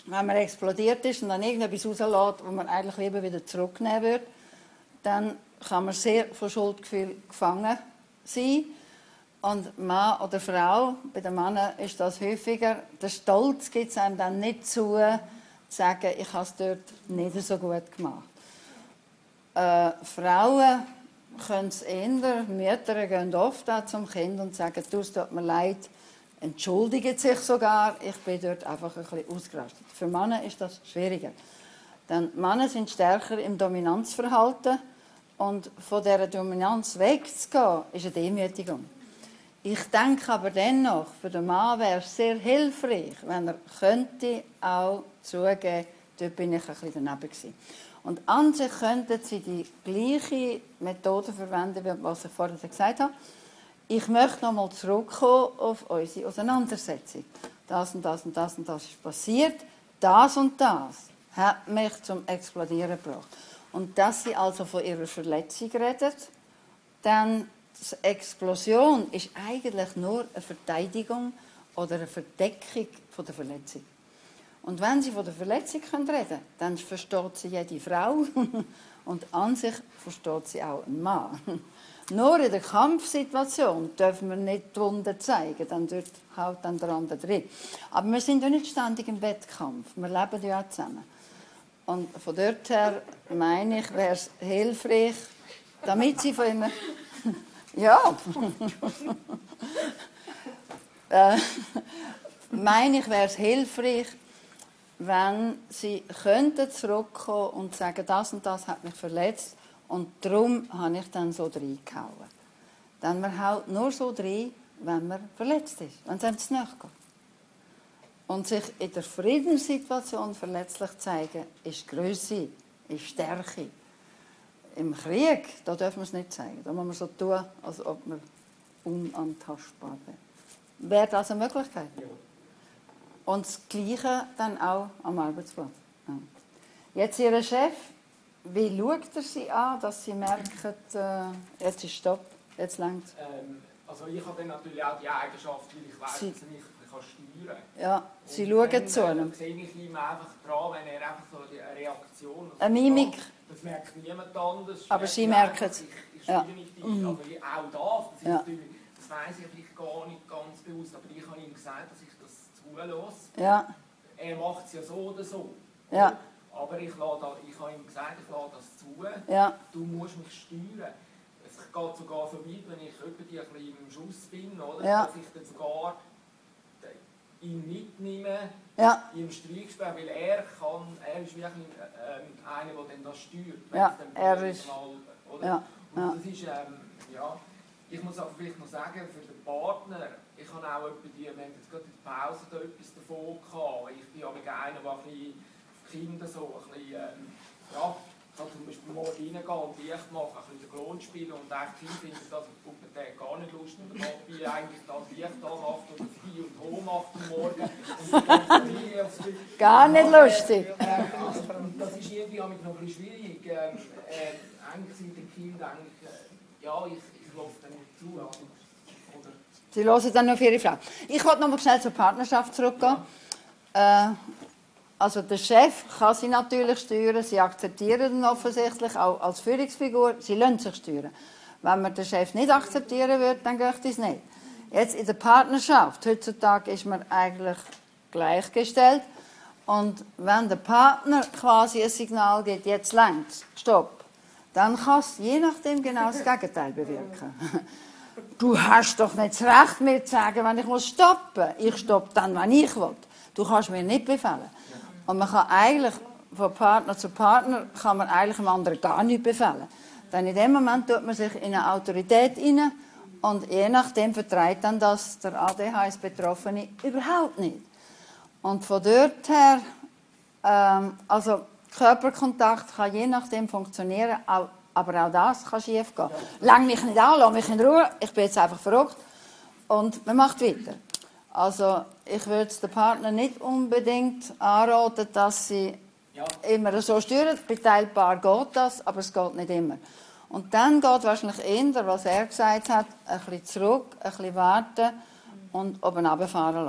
wenn man explodiert ist und dann irgendetwas rauslässt, was man eigentlich lieber wieder zurücknehmen würde, dann kann man sehr von Schuldgefühl gefangen sein. Und Mann oder Frau, bei den Männern ist das häufiger, der Stolz gibt es einem dann nicht zu, zu sagen, ich habe es dort nicht so gut gemacht. Äh, Frauen können es eher, Mütter gehen oft auch zum Kind und sagen, du, es tut mir leid, entschuldigen sich sogar, ich bin dort einfach ein bisschen ausgerastet. Für Männer ist das schwieriger. Denn Männer sind stärker im Dominanzverhalten und von dieser Dominanz wegzugehen, ist eine Demütigung. Ich denke aber dennoch, für den Mann wäre es sehr hilfreich, wenn er könnte auch zugeben, dort bin ich ein bisschen daneben gewesen. Und an sich könnten sie die gleiche Methode verwenden, wie was ich vorhin gesagt habe. Ich möchte noch mal zurückkommen auf unsere Auseinandersetzung. Das und das und das und das ist passiert. Das und das hat mich zum Explodieren gebracht. Und dass sie also von ihrer Verletzung redet, dann die Explosion ist eigentlich nur eine Verteidigung oder eine Verdeckung von der Verletzung. Und wenn sie von der Verletzung reden können, dann versteht sie jede Frau und an sich versteht sie auch einen Mann. Nur in der Kampfsituation dürfen wir nicht die Wunden zeigen, dann dort haut dann der andere drin. Aber wir sind ja nicht ständig im Wettkampf, wir leben ja auch zusammen. Und von dort her meine ich, wäre es hilfreich, damit sie von immer... ja. äh, meine ich, wäre es hilfreich, wenn sie könnten zurückkommen und sagen, das und das hat mich verletzt und darum habe ich dann so reingehauen. Dann man haut nur so rein, wenn man verletzt ist, wenn es einem zu nahe geht. Und sich in der Friedenssituation verletzlich zeigen, ist Grösse, ist Stärke. Im Krieg, da dürfen wir es nicht zeigen. Da muss man so tun, als ob man unantastbar wäre. Wäre das eine Möglichkeit? Ja. Und das Gleiche dann auch am Arbeitsplatz. Ja. Jetzt Ihr Chef, wie schaut er Sie an, dass Sie merken, äh, jetzt ist Stopp, jetzt längt es? Ähm, also ich habe dann natürlich auch die Eigenschaft, weil ich weiss, Sie, dass ich mich kann steuern kann. Ja, Sie und schauen dann, zu einem. Dann sehe ich ihm einfach dran, wenn er einfach so eine Reaktion... Eine Mimik. Das merkt niemand anders. Aber Sie merken es. Ich, ich ja. nicht die, mhm. aber auch das, das, ja. das weiss ich vielleicht gar nicht ganz bewusst, aber ich habe ihm gesagt, dass ich das zulasse. Ja. Er macht es ja so oder so. Ja. Aber ich, da, ich habe ihm gesagt, ich lasse das zu. Ja. Du musst mich steuern. Es geht sogar so weit, wenn ich die ein bisschen im Schuss bin, oder? Ja. Dass ich dann sogar ihn mitnehme, ja. im Streik spielen, weil er kann, er ist wirklich ähm, einer, der dann das steuert. Ja, er ist... Mal, oder? Ja. Und ja. das ist, ähm, ja, ich muss auch vielleicht noch sagen, für den Partner, ich habe auch etwa die, wir haben jetzt gerade in der Pause da etwas davon gehabt. Ich bin ja mit einer, der ein bisschen Kinder so ein bisschen, ähm, ja, ich kann zum Beispiel morgen reingehen und Licht machen, ein bisschen den Klon spielen und echt Kinder finden das auf Pubertät gar nicht lustig. Und der Papi eigentlich das Licht anmacht oder Vieh und Ho macht am Morgen. Und gar nicht lustig. Ähm, also, das ist irgendwie noch ein bisschen schwierig. Ähm, äh, eigentlich sind die Kinder eigentlich, äh, ja, ich, ich lasse dann nicht zu. Also, oder Sie hören dann auf Ihre Frau. Ich wollte noch mal schnell zur Partnerschaft zurückgehen. Ja. Äh, Also der Chef kann sie natürlich steuern, sie akzeptieren ihn offensichtlich, auch als Führungsfigur, sie lassen sich steuern. Wenn man den Chef nicht akzeptieren würde, dann geht es nicht. Jetzt in der Partnerschaft, heutzutage ist man eigentlich gleichgestellt und wenn der Partner quasi ein Signal gibt, jetzt längst, stopp, dann kann es je nachdem genau das Gegenteil bewirken. Du hast doch nicht das Recht, mir zu sagen, wenn ich muss stoppen. Ich stoppe dann, wenn ich will. Du kannst mir nicht befehlen. Und man kann eigentlich, von Partner zu Partner, kann man eigentlich dem anderen gar nicht befehlen. Denn in dem Moment tut man sich in eine Autorität hinein und je nachdem vertreibt dann das der A D H S-Betroffene überhaupt nicht. Und von dort her, ähm, also Körperkontakt kann je nachdem funktionieren, auch, aber auch das kann schief gehen. Lang mich nicht an, lass mich in Ruhe, ich bin jetzt einfach verrückt und man macht weiter. Also ich würde den Partner nicht unbedingt anraten, dass sie ja. immer so steuern. Bei Teilpaar geht das, aber es geht nicht immer. Und dann geht wahrscheinlich eher, was er gesagt hat, ein bisschen zurück, ein bisschen warten und oben runterfahren lassen.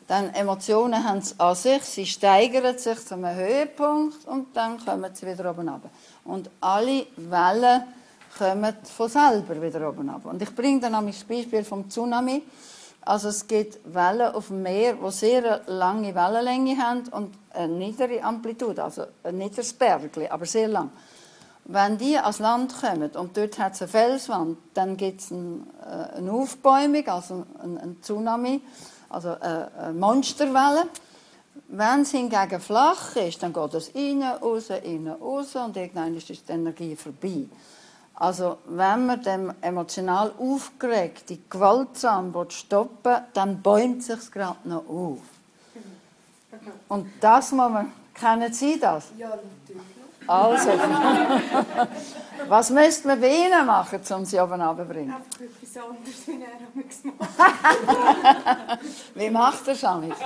Dann Emotionen haben sie an sich, sie steigern sich zu einem Höhepunkt und dann kommen sie wieder oben runter. Und alle Wellen kommen von selber wieder oben runter. Und ich bringe dann das Beispiel vom Tsunami. Also es gibt Wellen auf dem Meer, die sehr lange Wellenlänge haben und eine niedere Amplitude, also ein niederes Bergli, aber sehr lang. Wenn die ans Land kommen und dort hat es eine Felswand, dann gibt es ein, äh, eine Aufbäumung, also ein, ein Tsunami, also eine, eine Monsterwelle. Wenn es hingegen flach ist, dann geht es rein, raus, rein, raus und irgendwann ist die Energie vorbei. Also wenn man dem emotional aufgeregt, die gewaltsam stoppen will, dann bäumt es sich gerade noch auf. Und das muss man, kennen Sie das? Ja, natürlich. Also, was müsste man bei Ihnen machen, um sie oben runterzubringen? Einfach etwas anderes, wie er damals gemacht. Wie macht er es eigentlich?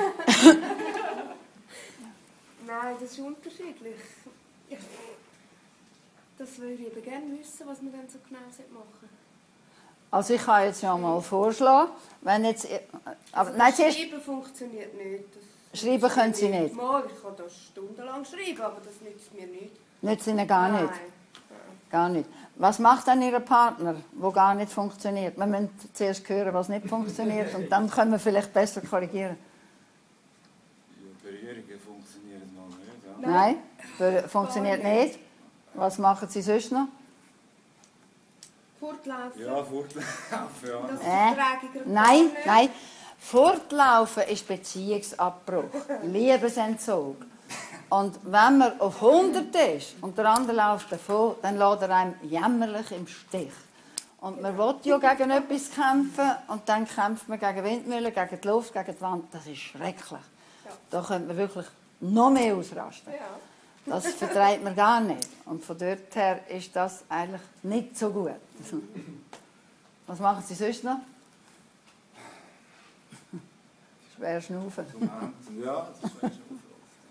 Nein, das ist unterschiedlich. Ja. Das würde ich eben gerne wissen, was man dann so genau machen sollte. Also ich kann jetzt ja mal vorschlagen, wenn jetzt... Aber, nein, zuerst, Schreiben funktioniert nicht. Das schreiben können Sie nicht. Mal, ich kann das stundenlang schreiben, aber das nützt mir nicht. Nützt Ihnen gar nicht? Nein. Gar nicht. Was macht dann Ihr Partner, der gar nicht funktioniert? Wir müssen zuerst hören, was nicht funktioniert und dann können wir vielleicht besser korrigieren. Ja, Berührungen funktionieren noch nicht. Ja? Nein, Nein funktioniert nicht. Was machen Sie sonst noch? Fortlaufen. Ja, fortlaufen, ja. Das Äh? verträge ich Nein, nicht. nein. Fortlaufen ist Beziehungsabbruch, Liebesentzug. Und wenn man auf hundert ist und der andere läuft davon, dann lässt er einem jämmerlich im Stich. Und man will ja gegen etwas kämpfen und dann kämpft man gegen Windmühlen, gegen die Luft, gegen die Wand. Das ist schrecklich. Ja. Da könnte man wirklich noch mehr ausrasten. Ja. Das vertreibt man gar nicht. Und von dort her ist das eigentlich nicht so gut. Was machen Sie sonst noch? Schwer schnaufen. Ja, das ist schwer schnaufen.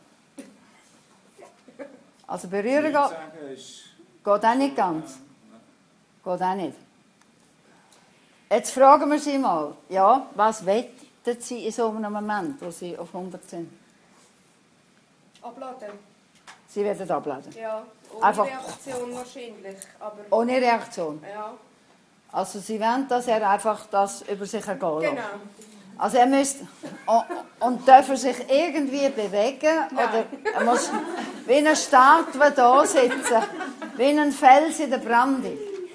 Also berühren geht, Nichts sagen ist... geht auch nicht ganz. Geht auch nicht. Jetzt fragen wir Sie mal, ja, was wettet Sie in so einem Moment, wo Sie auf hundert sind? Abladen. Sie werden abladen. Ja, ohne Einfach- Reaktion wahrscheinlich. Aber Ohne Reaktion. ja, Also Sie wollen, dass er einfach das über sich ergehen lässt. genau. Also er müsste... Und, und darf er sich irgendwie bewegen? Oder er muss wie eine Statue da sitzen? Wie ein Fels in der Brandung?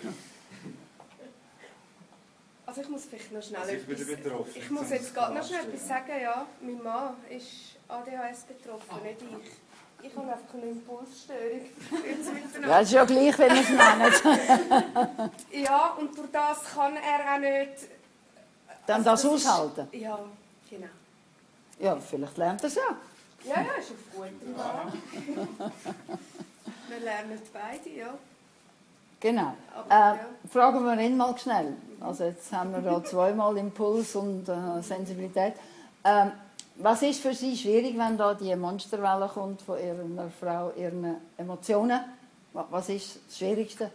Also ich muss vielleicht noch schnell Also ich bin etwas... betroffen. Ich muss jetzt gerade noch schnell etwas sagen, ja. Mein Mann ist A D H S betroffen, nicht ich. Ich habe einfach eine Impulsstörung. Ja, das ist ja gleich, wenn man es nennt. Ja, und durch das kann er auch nicht... Dann Also das ist- aushalten. Ja, genau. Ja, vielleicht lernt er es ja. Ja, ja, ist auf gutem Weg. Wir lernen beide, ja. Genau. Aber, Äh, ja. fragen wir ihn mal schnell. Also jetzt haben wir da zweimal Impuls und äh, Sensibilität. Ähm, was ist für Sie schwierig, wenn da die Monsterwelle kommt von Ihrer Frau, Ihren Emotionen? Wa- Was ist das Schwierigste?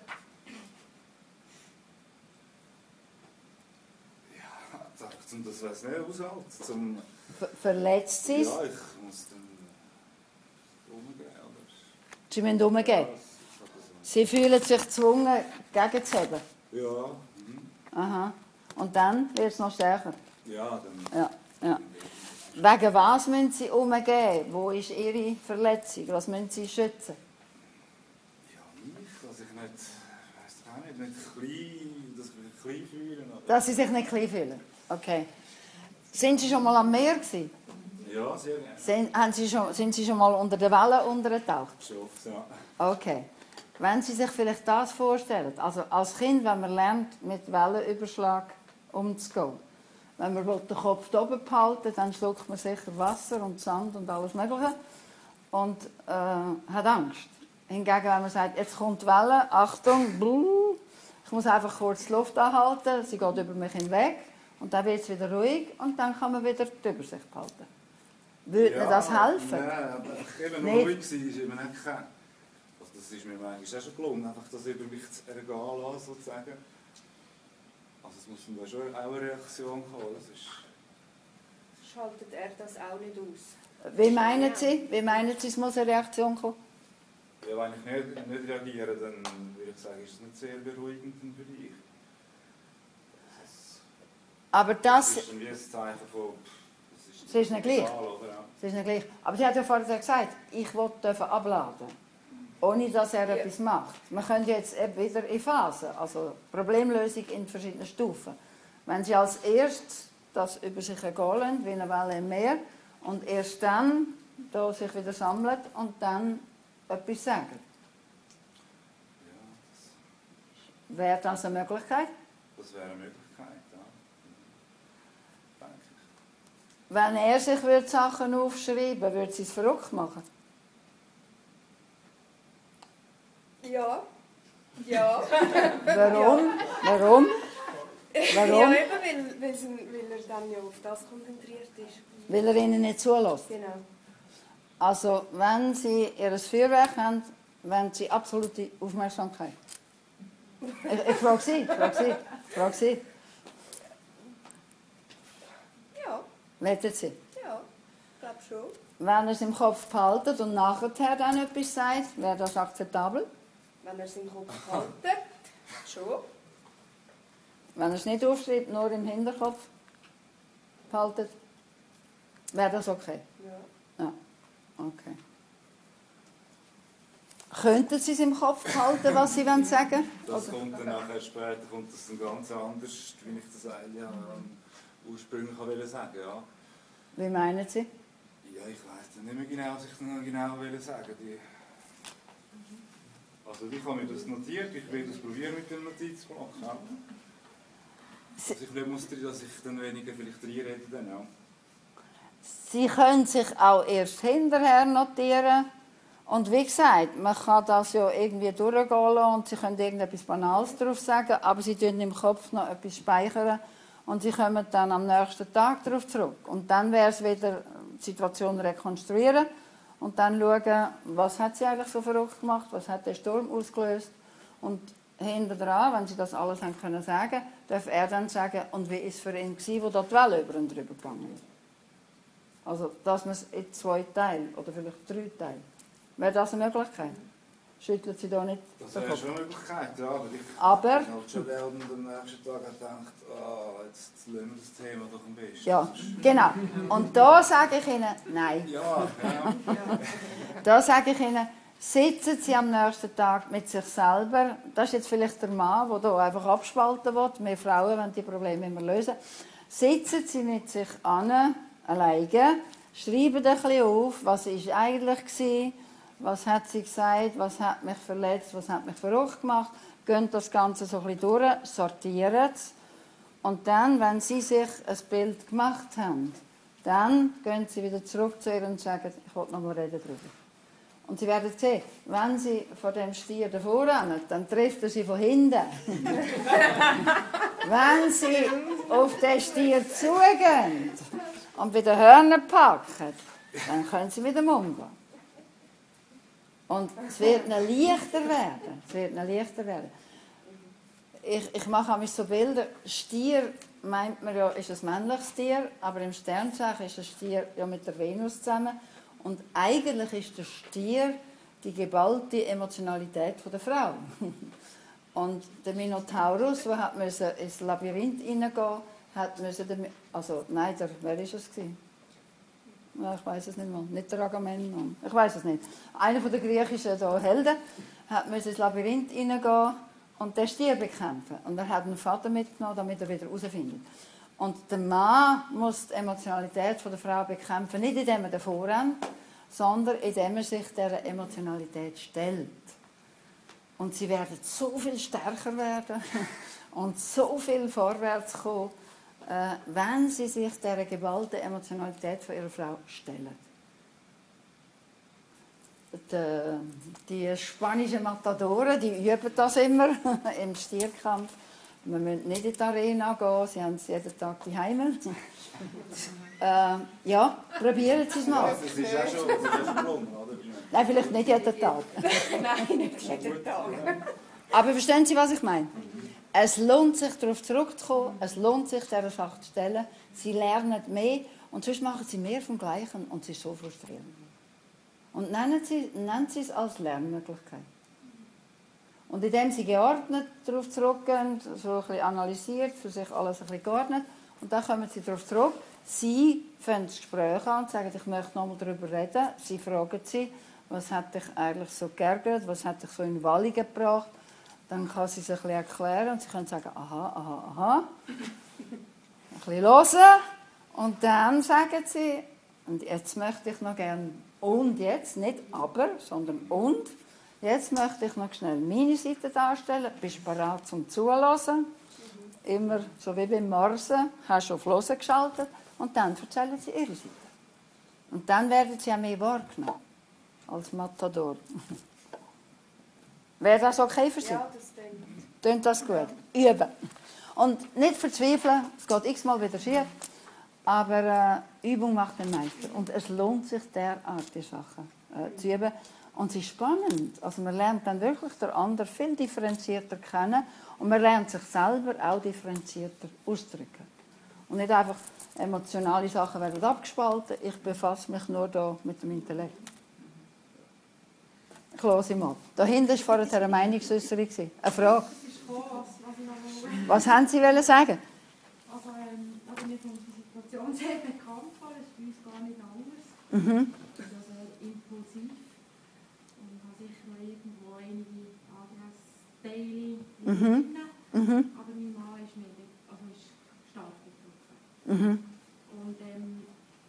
Ja, einfach zum das weiß nicht aushalten. Zum... Ver verletzt Sie es? Ja, ich muss dann umgehen. Oder? Sie müssen umgehen. Sie fühlen sich gezwungen, gegenzubeben. Ja, mhm. Aha. Und dann wird es noch stärker. Ja, dann... Ja, ja. Wegen was müssen Sie umgehen? Wo ist Ihre Verletzung? Was müssen Sie schützen? Ja, mich, dass ich nicht... Ich weiss auch nicht, nicht klein... Dass ich mich klein fühle. Oder? Dass Sie sich nicht klein fühlen? Okay. Sind Sie schon mal am Meer gewesen? Ja, sehr gerne. Sind, haben Sie schon, sind Sie schon mal unter den Wellen untergetaucht? Schon oft, ja. Okay. Wenn Sie sich vielleicht das vorstellen, also als Kind, wenn man lernt, mit Wellenüberschlag umzugehen, wenn man den Kopf oben behalten, dann schluckt man sicher Wasser und Sand und alles Mögliche und äh, hat Angst. Hingegen, wenn man sagt, jetzt kommt die Welle, Achtung, blub, ich muss einfach kurz die Luft anhalten, sie geht über mich hinweg und dann wird es wieder ruhig und dann kann man wieder die Übersicht behalten. Würde Ihnen das helfen? Nein, aber ich eben Nicht. noch ruhig sein, ist eben nicht kein... Also das ist mir manchmal auch schon gelungen, einfach das über mich zu ergehen lassen, sozusagen. Also es muss dann da schon auch eine Reaktion kommen, das ist schaltet er das auch nicht aus. Wie meinen Sie? Wie meinen Sie, es muss eine Reaktion kommen? Ja, wenn ich nicht, nicht reagiere, dann würde ich sagen, ist es nicht sehr beruhigend für dich. Das, Aber das... das ist dann wie ein Zeichen von... Das ist, Es ist nicht gleich. egal, oder? Ja. Es ist nicht gleich. Aber sie hat ja vorher gesagt, ich will abladen, ohne dass er Ja. etwas macht. Wir können jetzt eben wieder in Phasen, also Problemlösung in verschiedenen Stufen. Wenn sie als erstes das über sich ergehen lassen, wie eine Welle im Meer, und erst dann da sich wieder sammelt und dann etwas sagen. Ja, das, Wäre das eine Möglichkeit? das wäre eine Möglichkeit, ja. Denke ich. Wenn er sich würde Sachen aufschreiben würde, würde sie es verrückt machen. Ja. Ja. Warum? Warum? Warum? Ja, eben, weil, weil, sie- weil er dann ja auf das konzentriert ist. Weil er ihnen nicht zulässt. Genau. Also, wenn Sie Ihr Feuerwerk haben, wollen Sie absolute Aufmerksamkeit. Ich, ich frage Sie, ich frage Sie, ich frage Sie. Ja, Wollen Sie? ja. Ich glaube schon. Wenn er es im Kopf behaltet und nachher dann etwas sagt, wäre das akzeptabel. Wenn er es im Kopf haltet, schon. Wenn er es nicht aufschreibt, nur im Hinterkopf behaltet, wäre das okay. Ja. Ja, okay. Könnten Sie es im Kopf behalten, was Sie wollen sagen? Das Oder- kommt dann nachher später, kommt das dann ganz anders, wie ich das eigentlich ja, ursprünglich wollte sagen. Ja. Wie meinen Sie? Ja, ich weiß dann nicht mehr genau, was ich dann genau wollte sagen. Die also ich habe mir das notiert, ich werde das probieren mit dem Notizblock. Ja. Sie- Dass ich nicht muss, dass ich dann weniger vielleicht reinrede. Dann, ja. Sie können sich auch erst hinterher notieren. Und wie gesagt, man kann das ja irgendwie durchgehen lassen und Sie können irgendetwas Banales darauf sagen, aber Sie tun im Kopf noch etwas speichern und Sie kommen dann am nächsten Tag darauf zurück. Und dann wäre es wieder die Situation rekonstruieren und dann schauen, was hat sie eigentlich so verrückt gemacht, was hat der Sturm ausgelöst. Und hinter dran, wenn Sie das alles haben können sagen, darf er dann sagen, und wie war es für ihn, gewesen, wo dort die Welle über und drüber gegangen ist. Also, dass man es in zwei Teile oder vielleicht drei Teile. Wäre das eine Möglichkeit? Schüttelt Sie da nicht Das den wäre Kopf? schon eine Möglichkeit, ja. Aber ich Aber- habe halt schon während am nächsten Tag gedacht, ah, jetzt lassen wir das Thema doch am besten. Ja, genau. Und da sage ich Ihnen, nein. Ja, ja. Da sage ich Ihnen, sitzen Sie am nächsten Tag mit sich selber. Das ist jetzt vielleicht der Mann, der hier einfach abspalten will. Wir Frauen wollen die Probleme immer lösen. Sitzen Sie mit sich an, alleine, schreiben ein bisschen auf, was war eigentlich war, was hat sie gesagt, was hat mich verletzt, was hat mich verrückt gemacht. Gehen das Ganze so ein bisschen durch, sortieren es. Und dann, wenn Sie sich ein Bild gemacht haben, dann gehen Sie wieder zurück zu ihr und sagen, ich will noch mal reden darüber. Und Sie werden sehen, wenn Sie vor dem Stier davor rennen, dann trifft er Sie von hinten. Wenn Sie auf den Stier zugehen und bei den Hörnern packen, dann können Sie mit ihm umgehen. Und es wird ihnen leichter werden. Es wird ihnen leichter werden. Ich, ich mache auch so Bilder. Stier meint man ja, ist ein männliches Tier, aber im Sternzeichen ist der Stier ja mit der Venus zusammen. Und eigentlich ist der Stier die geballte Emotionalität der Frau. Und der Minotaurus, der hat müssen ins Labyrinth hineingehen, hat müssen, also nein, der, wer war es gewesen? Ja, ich weiß es nicht mal. Nicht der Agamemnon. Ich weiß es nicht. Einer der griechischen da Helden hat müssen ins Labyrinth hineingehen und den Stier bekämpfen. Und er hat einen Vater mitgenommen, damit er wieder herausfindet. Und der Mann muss die Emotionalität der Frau bekämpfen, nicht indem er davor rennt, sondern indem er sich dieser Emotionalität stellt. Und sie werden so viel stärker werden und so viel vorwärts kommen, äh, wenn sie sich dieser geballten Emotionalität von ihrer Frau stellen. Die, die spanischen Matadoren, die üben das immer im Stierkampf. Wir müssen nicht in die Arena gehen, sie haben es jeden Tag zu Hause. äh, ja, probieren Sie es Ja, mal. das ist ja schon, das ist ja schon gelungen, oder? Nein, vielleicht nicht jeden Tag. Nein, nicht jeden Tag. Aber verstehen Sie, was ich meine? Es lohnt sich, darauf zurückzukommen, es lohnt sich, dieser Sache zu stellen. Sie lernen mehr und sonst machen sie mehr vom Gleichen und es ist so frustrierend. Und nennen sie, nennen sie es als Lernmöglichkeit. Und indem sie geordnet darauf zurückgehen, so ein bisschen analysiert, für sich alles ein bisschen geordnet, und dann kommen sie darauf zurück, sie fangen das Gespräch an und sagen, ich möchte noch mal darüber reden. Sie fragen sie, was hat dich eigentlich so geärgert, was hat dich so in Wallung gebracht. Dann kann sie sich ein bisschen erklären und sie können sagen, aha, aha, aha. Ein bisschen hören und dann sagen sie, und jetzt möchte ich noch gerne, und jetzt, nicht aber, sondern und, jetzt möchte ich noch schnell meine Seite darstellen. Bist du bereit zum Zuhören? Immer so wie beim Morsen, hast du auf Hören geschaltet und dann erzählen sie ihre Seite. Und dann werden sie auch mehr wahrgenommen als Matador. Wäre das okay für Sie? Ja, das denkt. Tönt das gut? Üben. Und nicht verzweifeln, es geht x-mal wieder schief, aber äh, Übung macht den Meister. Und es lohnt sich, derart die Sachen äh, zu üben. Und es ist spannend. Also man lernt dann wirklich den anderen viel differenzierter kennen und man lernt sich selber auch differenzierter auszudrücken. Und nicht einfach emotionale Sachen werden abgespalten, ich befasse mich nur da mit dem Intellekt. Ich höre mal. Da hinten war vorher eine Meinungsäußerung. Eine Frage. Das ist gekommen, was, was ich noch mal... Was haben Sie wollen sagen? Also, ähm, also mir kommt die Situation sehr bekannt vor, das ist bei uns gar nicht anders. Mhm. Ich bin ja sehr impulsiv und habe sicher noch irgendwo einige A D H-Teile Mhm. drin. Mhm. Aber mein Mann ist, mir, also ist stark betroffen. Mhm. Und ähm,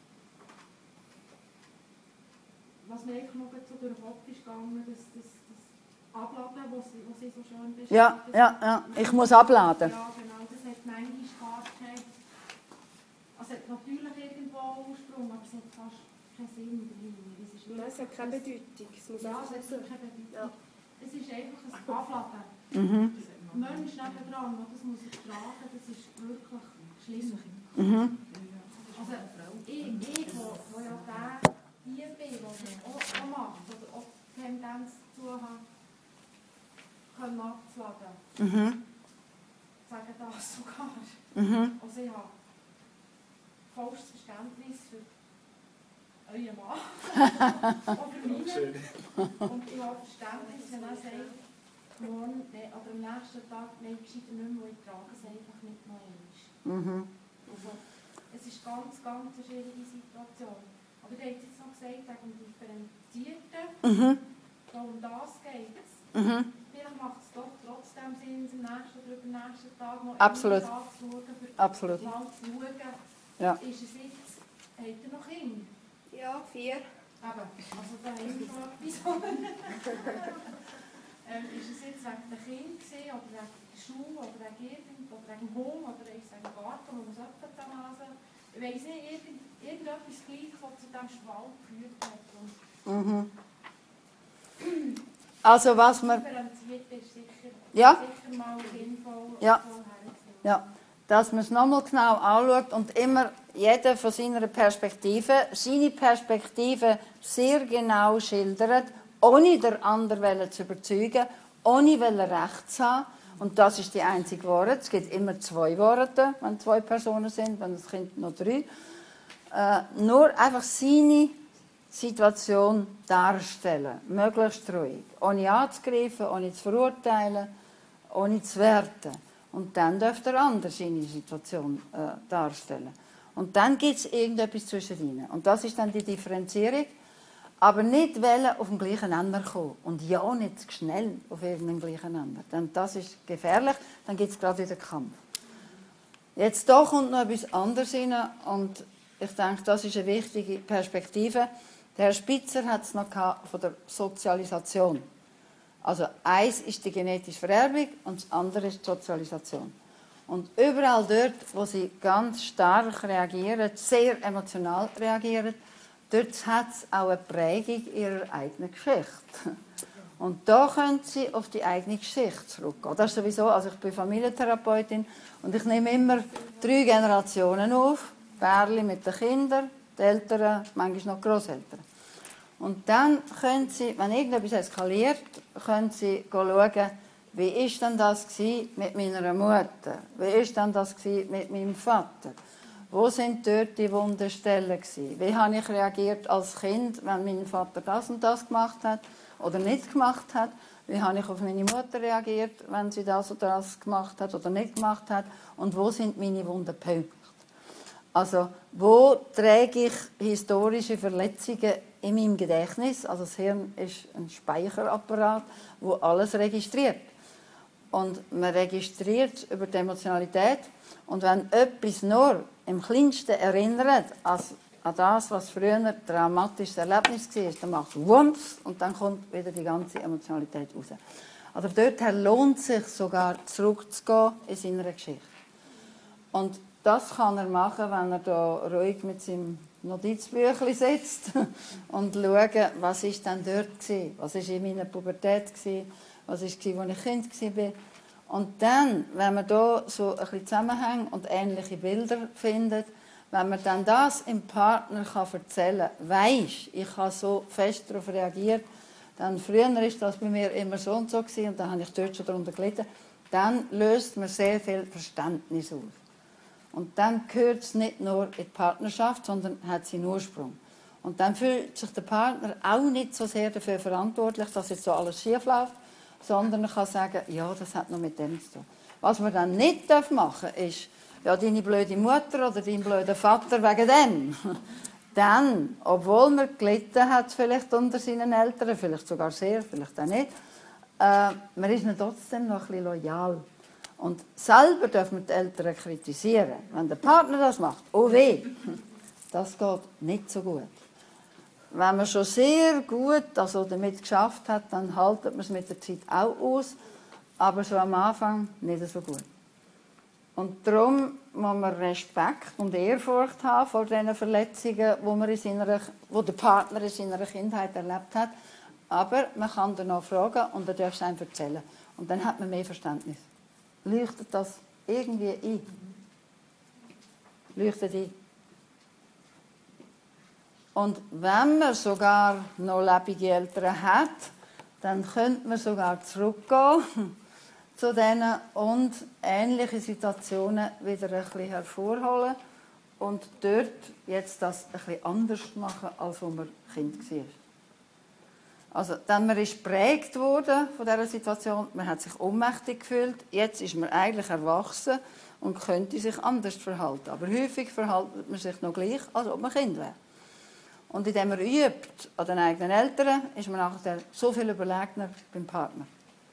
was mir eigentlich noch so durch den Kopf ist gegangen, das, das, das Abladen, was sie, was sie so schön beschreibt. Ja, ja, ja. Ich muss abladen. Ja, genau. Das hat manchmal fast kein... Also es hat natürlich irgendwo einen Ursprung, aber es hat fast keinen Sinn dahinter. Es ist Nein, es hat keine Bedeutung. Es muss Ja, einfach es hat so. keine Bedeutung. Ja. Es ist einfach ein Abladen. Mhm. Der Mensch nebendran, der das muss ich tragen, das ist wirklich schlimm. Mhm. Also ich, ich wo, wo ja der hier bin, der das auch, auch macht, oder auch die Tendenz dazu hat, können abzuladen. Mhm. Sagen das sogar. Mhm. Also ich habe vollstes Verständnis für euren Mann. Oder meinen. Und ich habe Verständnis, wenn er sagt, morgen nee, oder am nächsten Tag, nein, gescheiter nicht mehr, ich trage es einfach nicht noch einmal. Mhm. Also, es ist ganz, ganz eine schwierige Situation. Aber ihr habt jetzt noch gesagt, wegen dem Differenzierten, Mhm. um das geht es. Mhm. Vielleicht macht es doch trotzdem Sinn, am nächsten oder übernächsten Tag noch Absolut. anzuschauen, für Absolut. mal zu schauen, Ja. ist es jetzt, habt ihr noch Kinder? Ja, vier. Eben, also da haben wir schon etwas. ähm, ist es jetzt wegen der Kinder gewesen, oder wegen der Schule, oder wegen irgend, oder wegen dem Hund, oder wegen dem Garten, wo man es öffnet am Hasen? Ich weiss nicht, irgend, irgendetwas gleich, was zu diesem Schwall geführt hat. Und Mhm. Also was man... differenziert ist sicher, Ja. sicher mal sinnvoll, Ja. sinnvoll herzustellen. Ja, dass man es nochmal genau anschaut und immer jeder von seiner Perspektive, seine Perspektive sehr genau schildert, ohne den anderen zu überzeugen, ohne Recht zu haben. Und das ist die einzige Wahrheit. Es gibt immer zwei Wahrheiten, wenn zwei Personen sind, wenn das Kind noch drei. Äh, nur einfach seine Situation darstellen, möglichst ruhig, ohne anzugreifen, ohne zu verurteilen, ohne zu werten. Und dann darf der andere seine Situation äh, darstellen. Und dann gibt es irgendetwas zwischen ihnen. Und das ist dann die Differenzierung. Aber nicht wollen auf den gleichen Nenner kommen. Und ja, nicht zu schnell auf irgendeinen gleichen Nenner. Denn das ist gefährlich, dann gibt es gerade wieder Kampf. Jetzt da kommt noch etwas anderes rein. Und ich denke, das ist eine wichtige Perspektive. Der Herr Spitzer hat es noch gehabt von der Sozialisation. Also eins ist die genetische Vererbung und das andere ist die Sozialisation. Und überall dort, wo sie ganz stark reagieren, sehr emotional reagieren, dort hat es auch eine Prägung ihrer eigenen Geschichte. Und da können sie auf die eigene Geschichte zurückgehen. Das ist sowieso, also ich bin Familientherapeutin und ich nehme immer drei Generationen auf. Pärchen mit den Kindern, die Eltern, manchmal noch die Grosseltern. Und dann können Sie, wenn irgendetwas eskaliert, können Sie schauen, wie war denn das mit meiner Mutter? Wie war denn das mit meinem Vater? Wo sind dort die Wunderstellen gewesen? Wie habe ich reagiert als Kind, wenn mein Vater das und das gemacht hat oder nicht gemacht hat? Wie habe ich auf meine Mutter reagiert, wenn sie das oder das gemacht hat oder nicht gemacht hat? Und wo sind meine Wunderpunkte? Also, wo träge ich historische Verletzungen in meinem Gedächtnis? Also das Hirn ist ein Speicherapparat, wo alles registriert. Und man registriert über die Emotionalität. Und wenn etwas nur im Kleinsten erinnert als an das, was früher ein dramatisches Erlebnis war, dann macht es Wumms und dann kommt wieder die ganze Emotionalität raus. Also dort lohnt es sich sogar zurückzugehen in seiner Geschichte. Und das kann er machen, wenn er da ruhig mit seinem Notizbüchlein sitzt und schaut, was ist denn dort war, was war in meiner Pubertät, was war, als ich Kind war. Und dann, wenn man da so ein bisschen Zusammenhänge und ähnliche Bilder findet, wenn man dann das im Partner kann erzählen kann, weisst, ich habe so fest darauf reagiert, dann früher war das bei mir immer so und so und dann habe ich dort schon darunter gelitten, dann löst man sehr viel Verständnis aus. Und dann gehört es nicht nur in die Partnerschaft, sondern hat seinen Ursprung. Und dann fühlt sich der Partner auch nicht so sehr dafür verantwortlich, dass jetzt so alles schief läuft, sondern er kann sagen, ja, das hat noch mit dem zu tun. Was man dann nicht machen darf, ist, ja, deine blöde Mutter oder dein blöder Vater wegen dem. Dann, obwohl man gelitten hat, vielleicht unter seinen Eltern, vielleicht sogar sehr, vielleicht auch nicht, äh, man ist dann trotzdem noch ein bisschen loyal. Und selber darf man die Eltern kritisieren. Wenn der Partner das macht, oh weh, das geht nicht so gut. Wenn man schon sehr gut also damit geschafft hat, dann haltet man es mit der Zeit auch aus, aber so am Anfang nicht so gut. Und darum muss man Respekt und Ehrfurcht haben vor diesen Verletzungen, die, man in seiner, die der Partner in seiner Kindheit erlebt hat. Aber man kann danach fragen und er darf es einem erzählen. Und dann hat man mehr Verständnis. Leuchtet das irgendwie ein? Leuchtet ein. Und wenn man sogar noch lebende Eltern hat, dann könnte man sogar zurückgehen zu denen und ähnliche Situationen wieder ein bisschen hervorholen und dort jetzt das ein bisschen anders machen, als als man Kind war. Also, dann man ist geprägt worden von dieser Situation, man hat sich ohnmächtig gefühlt, jetzt ist man eigentlich erwachsen und könnte sich anders verhalten. Aber häufig verhält man sich noch gleich, als ob man Kind wäre. Und indem man übt an den eigenen Eltern, ist man nachher so viel überlegener beim Partner.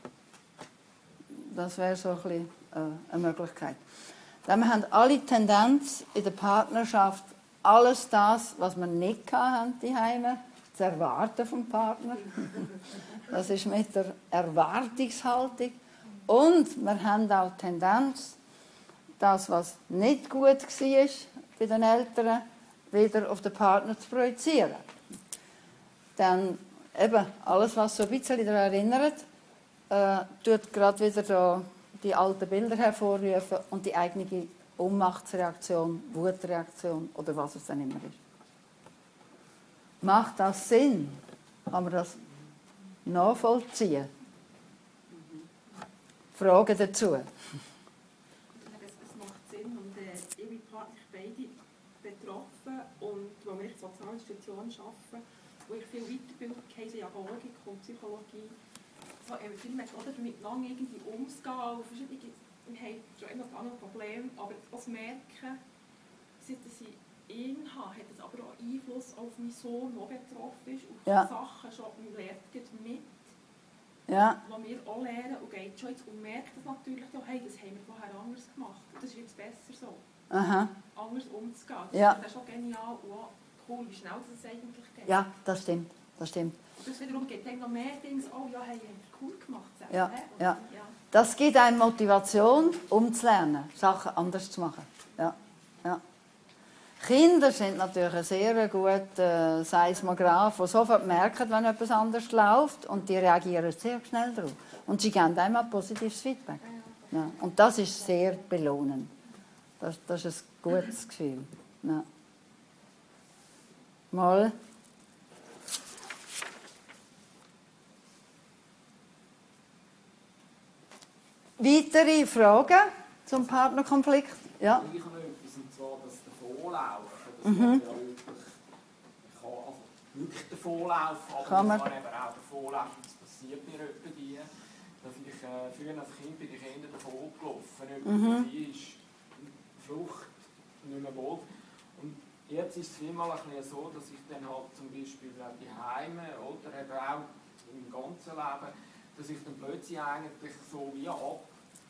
Das wäre so ein bisschen äh, eine Möglichkeit. Denn wir haben alle Tendenz in der Partnerschaft, alles das, was wir nicht hatten, die Heime, zu erwarten vom Partner. Das ist mit der Erwartungshaltung. Und wir haben auch die Tendenz, das, was nicht gut war bei den Eltern, wieder auf den Partner zu projizieren. Dann eben alles, was so ein bisschen daran erinnert, äh, tut gerade wieder da die alten Bilder hervorrufen und die eigene Ohnmachtsreaktion, Wutreaktion oder was es dann immer ist. Macht das Sinn? Kann man das nachvollziehen? Fragen dazu? Es, es macht Sinn und äh, ich bin beide betroffen und wo wir in sozialen Institutionen arbeiten, wo ich viel Weiterbildung habe, in Agogik und Psychologie, so haben wir viele Methoden, miteinander irgendwie umzugehen. Verschiedene, wir haben schon immer ein anderes Problem, aber das Merken, seit ich ihn habe, hat es aber auch Einfluss auf meinen Sohn, der betroffen ist, auf ja. Sachen schon, man lernt mit, ja. was wir auch lernen und geht schon jetzt und merkt das natürlich, ja, hey, das haben wir vorher anders gemacht, das ist jetzt besser so. Aha. Anders umzugehen. Das ja. ist schon genial und auch cool, wie schnell das eigentlich geht. Ja, das stimmt. Das stimmt. Und das wiederum gibt noch mehr Dinge, oh ja, hey, haben wir cool gemacht. Ja, und, ja. ja. Das gibt einem Motivation, um zu lernen, Sachen anders zu machen. Ja, ja. Kinder sind natürlich ein sehr guter Seismograph, der sofort merken, wenn etwas anders läuft und die reagieren sehr schnell darauf. Und sie geben einem auch positives Feedback. Ja. Und das ist sehr belohnend. Das, das ist ein gutes Gefühl. Ja. Mal. Weitere Fragen zum Partnerkonflikt? Ja. Ich habe noch etwas, und zwar das Davonlaufen. Das Mhm. kann ja wirklich, ich kann also wirklich davonlaufen, aber Kann man. ich kann eben auch davonlaufen. Das passiert mir etwa die, dass ich äh, früher als Kind bin ich eher davon gelaufen. Etwa Mhm. die ist Flucht nicht mehr wohl. Und jetzt ist es vielmal ein bisschen so, dass ich dann halt zum Beispiel auch die Heime oder eben auch im ganzen Leben, dass ich dann plötzlich eigentlich so wie ab,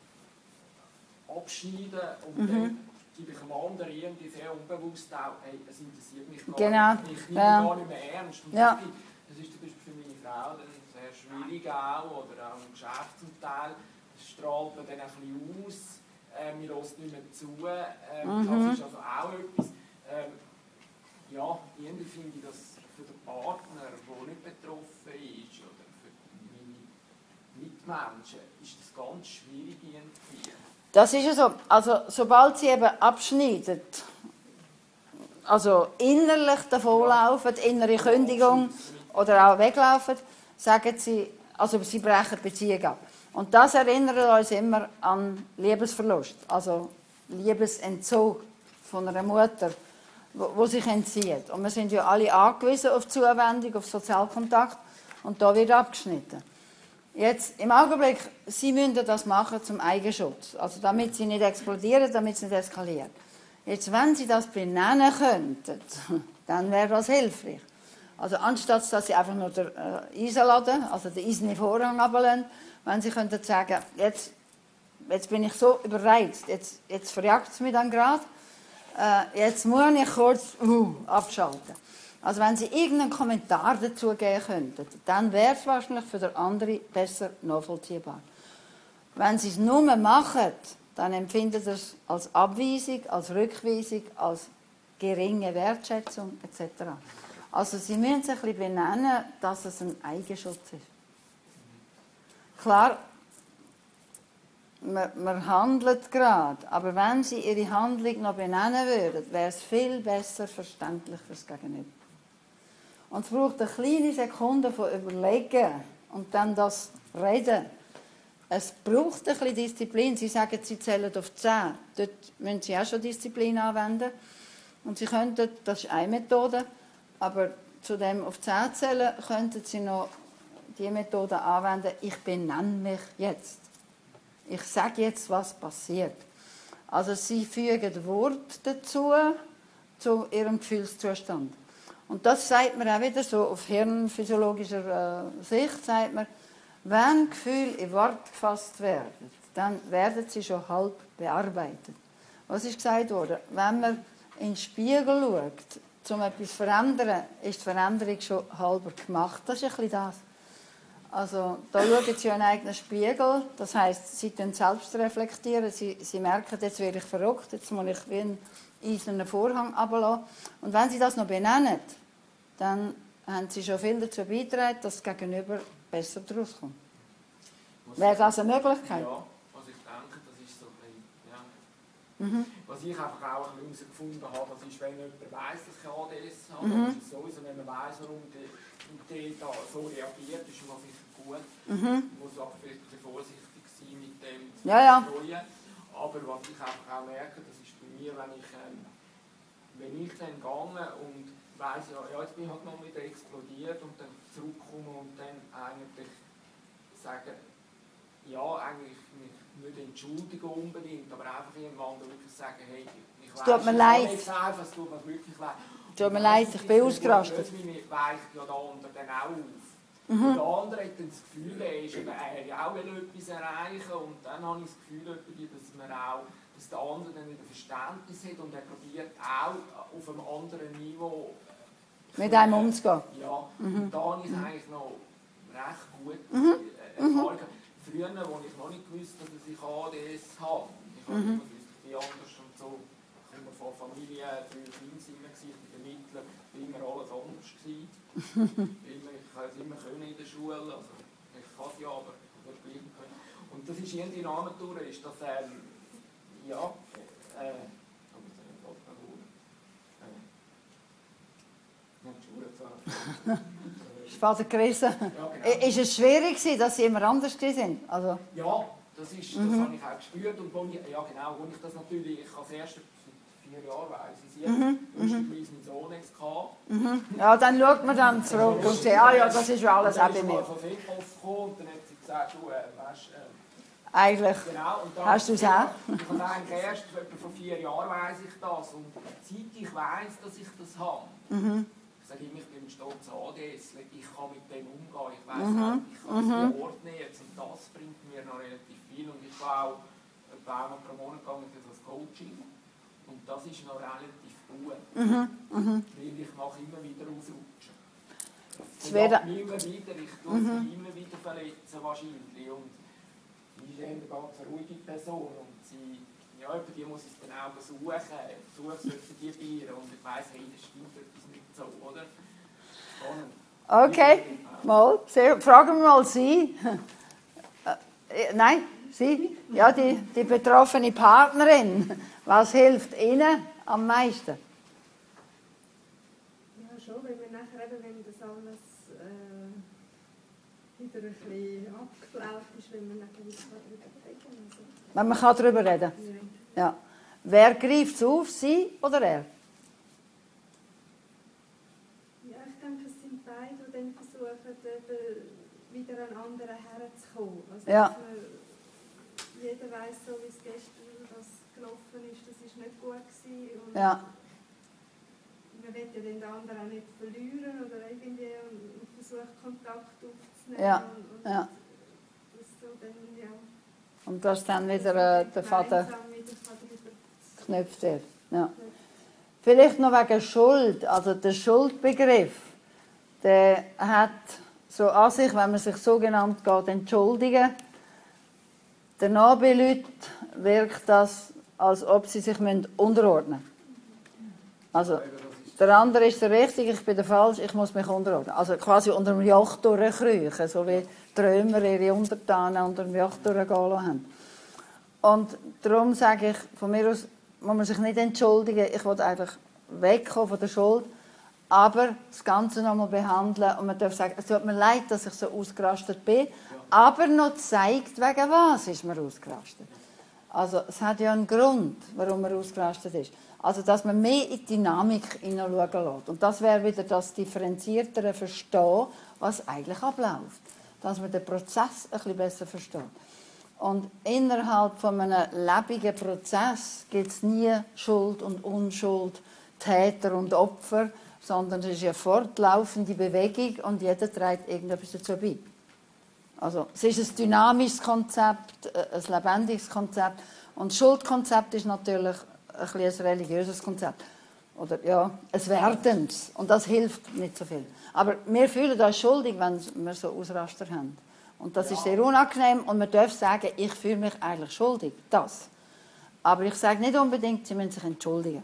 abschneide und Mhm. dann gebe ich dem anderen irgendwie sehr unbewusst auch, hey, es interessiert mich gar Genau. nicht, ich nehme Ja. gar nicht mehr ernst. Und Ja. das, gibt, das ist zum Beispiel für meine Frau dann sehr schwierig auch, oder auch im Geschäft zum Teil, das strahlt man dann ein bisschen aus, äh, man hört nicht mehr zu, äh, Mhm. das ist also auch etwas, ähm, ja, irgendwie finde ich das für den Partner, der nicht betroffen ist, oder für meine Mitmenschen, ist das ganz schwierig irgendwie. Das ist ja so. Also, sobald sie eben abschneiden, also innerlich davonlaufen, innere Kündigung oder auch weglaufen, sagen sie, also sie brechen die Beziehung ab. Und das erinnert uns immer an Liebesverlust, also Liebesentzug von einer Mutter, wo, wo sich entzieht. Und wir sind ja alle angewiesen auf Zuwendung, auf Sozialkontakt, und da wird abgeschnitten. Jetzt, im Augenblick, Sie müssen das machen zum Eigenschutz, also damit Sie nicht explodieren, damit es nicht eskaliert. Jetzt, wenn Sie das benennen könnten, dann wäre das hilfreich. Also anstatt, dass Sie einfach nur den äh, Eisen laden, also den eisernen Vorhang runterlassen, wenn Sie könnten sagen, jetzt, jetzt bin ich so überreizt, jetzt, jetzt verjagt es mich dann gerade, äh, jetzt muss ich kurz uh, abschalten. Also wenn Sie irgendeinen Kommentar dazu geben könnten, dann wäre es wahrscheinlich für den anderen besser nachvollziehbar. Wenn Sie es nur machen, dann empfindet er es als Abweisung, als Rückweisung, als geringe Wertschätzung et cetera. Also Sie müssen sich ein bisschen benennen, dass es ein Eigenschutz ist. Klar, man, man handelt gerade, aber wenn Sie Ihre Handlung noch benennen würden, wäre es viel besser verständlich für das Gegenüber. Und es braucht eine kleine Sekunde von Überlegen und dann das Reden. Es braucht ein bisschen Disziplin. Sie sagen, Sie zählen auf zehn. Dort müssen Sie auch schon Disziplin anwenden. Und Sie könnten, das ist eine Methode, aber zu dem auf zehn zählen könnten Sie noch die Methode anwenden, ich benenne mich jetzt. Ich sage jetzt, was passiert. Also Sie fügen Wort dazu, zu Ihrem Gefühlszustand. Und das sagt man auch wieder so auf hirnphysiologischer äh, Sicht, sagt man, wenn Gefühle in Wort gefasst werden, dann werden sie schon halb bearbeitet. Was ist gesagt worden? Wenn man in den Spiegel schaut, um etwas zu verändern, ist die Veränderung schon halb gemacht. Das ist ein bisschen das. Also, da schauen Sie in einen eigenen Spiegel, das heisst, Sie selbst reflektieren, Sie, Sie merken, jetzt werde ich verrückt, jetzt muss ich wie ein eisernen Vorhang runterlassen. Und wenn Sie das noch benennen, dann haben Sie schon viel dazu beigetragen, dass das Gegenüber besser daraus kommt. Wäre das eine Möglichkeit? Ja, was ich denke, das ist so ein bisschen, ja. Mhm. Was ich einfach auch ein bisschen herausgefunden habe, das ist, wenn jemand weiss, dass ich A D S habe, Mhm. dann ist es sowieso, wenn man weiss, warum der, der da so reagiert, ist man sicher gut. Mhm. Man muss auch vielleicht ein bisschen vorsichtig sein mit dem zu Ja, ja. streuen. Aber was ich einfach auch merke, das ist bei mir, wenn ich, ähm, wenn ich dann gehe und weiss, ja, ja, jetzt bin ich halt noch wieder explodiert und dann zurückkomme und dann eigentlich sage, ja, eigentlich nicht entschuldigen unbedingt, aber einfach irgendwann wirklich sagen, hey, ich weiss, tut mir ich leid. kann jetzt einfach, es tut mir wirklich leid. Tut mir leid, ich bin ausgerastet. Plötzlich weicht ja der andere dann auch auf. Mhm. Und der andere hat dann das Gefühl, er ist eben, er will auch etwas erreichen und dann habe ich das Gefühl, dass, man auch, dass der andere dann wieder Verständnis hat und er probiert auch auf einem anderen Niveau mit einem umzugehen. Ja, Mhm. und da habe ich eigentlich noch recht gut Mhm. Erfahrungen. Früher, als ich noch nicht gewusst habe, dass ich A D S habe, ich habe Mhm. immer gewusst, ich bin anders und so, ich komme von Familie, drei Kinder sind wir gewesen, in der Mitte, war immer alles anders gewesen. immer, ich habe es immer können in der Schule, also ich kann es ja, aber ich habe es gleich nicht können. Und das ist irgendwie eine Natur, ist das, ähm, ja, äh, aber das ist fast eine Ruhe. Äh, nicht die Schule zwar. Ist Vater gerissen. Ja, genau. Ist es schwierig gewesen, dass Sie immer anders waren? Also, Ja, Das, ist, Mhm. das habe ich auch gespürt. Und wo ich, ja genau, wo ich das natürlich, ich als erstes vier Jahre weiss ich jetzt, Mhm. lustigerweise meinen Sohn jetzt gehabt. Mhm. Ja, dann schaut man dann zurück und sagt, ah ja, das ist ja alles auch bei Und dann ist mir. mal von Feldhof gekommen und dann hat sie gesagt, du, äh, weißt, äh, Eigentlich genau. Und dann, hast du es auch. Ich habe eigentlich erst etwa vor vier Jahren weiss ich das. Und seit ich weiss, dass ich das habe, Mhm. ich sage immer, ich bin ein stolzer A D S, ich kann mit dem umgehen, ich weiss Mhm. auch, ich kann es Mhm. ordnen jetzt und das bringt mir noch relativ viel. Und ich war auch etwa einmal pro Monat gegangen für das Coaching und das ist noch relativ gut, Mhm. Mhm. weil ich mache immer wieder ausrutschen. Es Ich wäre- mache immer wieder, ich tue Mhm. sie immer wieder verletzen wahrscheinlich. Und sie ist eine ganz ruhige Person und sie, ja, über die muss ich dann auch suchen, suche sie für die Bier und ich weiss, hey, das stimmt etwas nicht so, oder? Spannend. Okay, mal, sehr, fragen wir mal Sie. Äh, nein, Sie? Ja, die, die betroffene Partnerin. Was hilft Ihnen am meisten? Ja, schon, wenn wir nachher eben, wenn das alles äh, wieder ein bisschen abgelaufen ist, wenn wir nachher wieder darüber reden. Also, Wenn man kann darüber reden ja. ja. Wer greift es auf, Sie oder er? Ja, ich denke, es sind beide, die dann versuchen, eben wieder an anderen herzukommen. Also, Ja. dass man, jeder weiss, so wie es gestern das gelaufen ist, das war nicht gut gewesen. Und Ja. man will ja den anderen auch nicht verlieren oder irgendwie und, und versucht, Kontakt aufzunehmen. Ja. Und, und Ja. das so dann, ja, Und das dann wieder äh, der Vater gemeinsam wieder darüber zu knüpft wird. Ja. Vielleicht noch wegen Schuld. Also der Schuldbegriff, der hat so an sich, wenn man sich sogenannt geht entschuldigen, den Leuten wirkt das, als ob sie sich unterordnen müssen. Also, der andere ist der Richtige, ich bin der Falsche, ich muss mich unterordnen. Also quasi unter dem Joch durchkriechen, so wie die Römer ihre Untertanen unter dem Joch durchgehen lassen haben. Und darum sage ich, von mir aus muss man sich nicht entschuldigen, ich will eigentlich wegkommen von der Schuld, aber das Ganze nochmal behandeln und man darf sagen, es tut mir leid, dass ich so ausgerastet bin, aber noch zeigt, wegen was ist man ausgerastet. Also es hat ja einen Grund, warum man ausgerastet ist. Also dass man mehr in die Dynamik hineinschauen lässt. Und das wäre wieder das differenziertere Verstehen, was eigentlich abläuft. Dass man den Prozess ein bisschen besser versteht. Und innerhalb von einem lebenden Prozess gibt es nie Schuld und Unschuld, Täter und Opfer, sondern es ist eine fortlaufende Bewegung und jeder trägt irgendetwas dazu bei. Also, es ist ein dynamisches Konzept, ein lebendiges Konzept. Und das Schuldkonzept ist natürlich ein, bisschen ein religiöses Konzept. Oder ja, ein wertendes. Und das hilft nicht so viel. Aber wir fühlen uns schuldig, wenn wir so Ausraster haben. Und das ist sehr unangenehm. Und man darf sagen, ich fühle mich eigentlich schuldig. Das. Aber ich sage nicht unbedingt, sie müssen sich entschuldigen.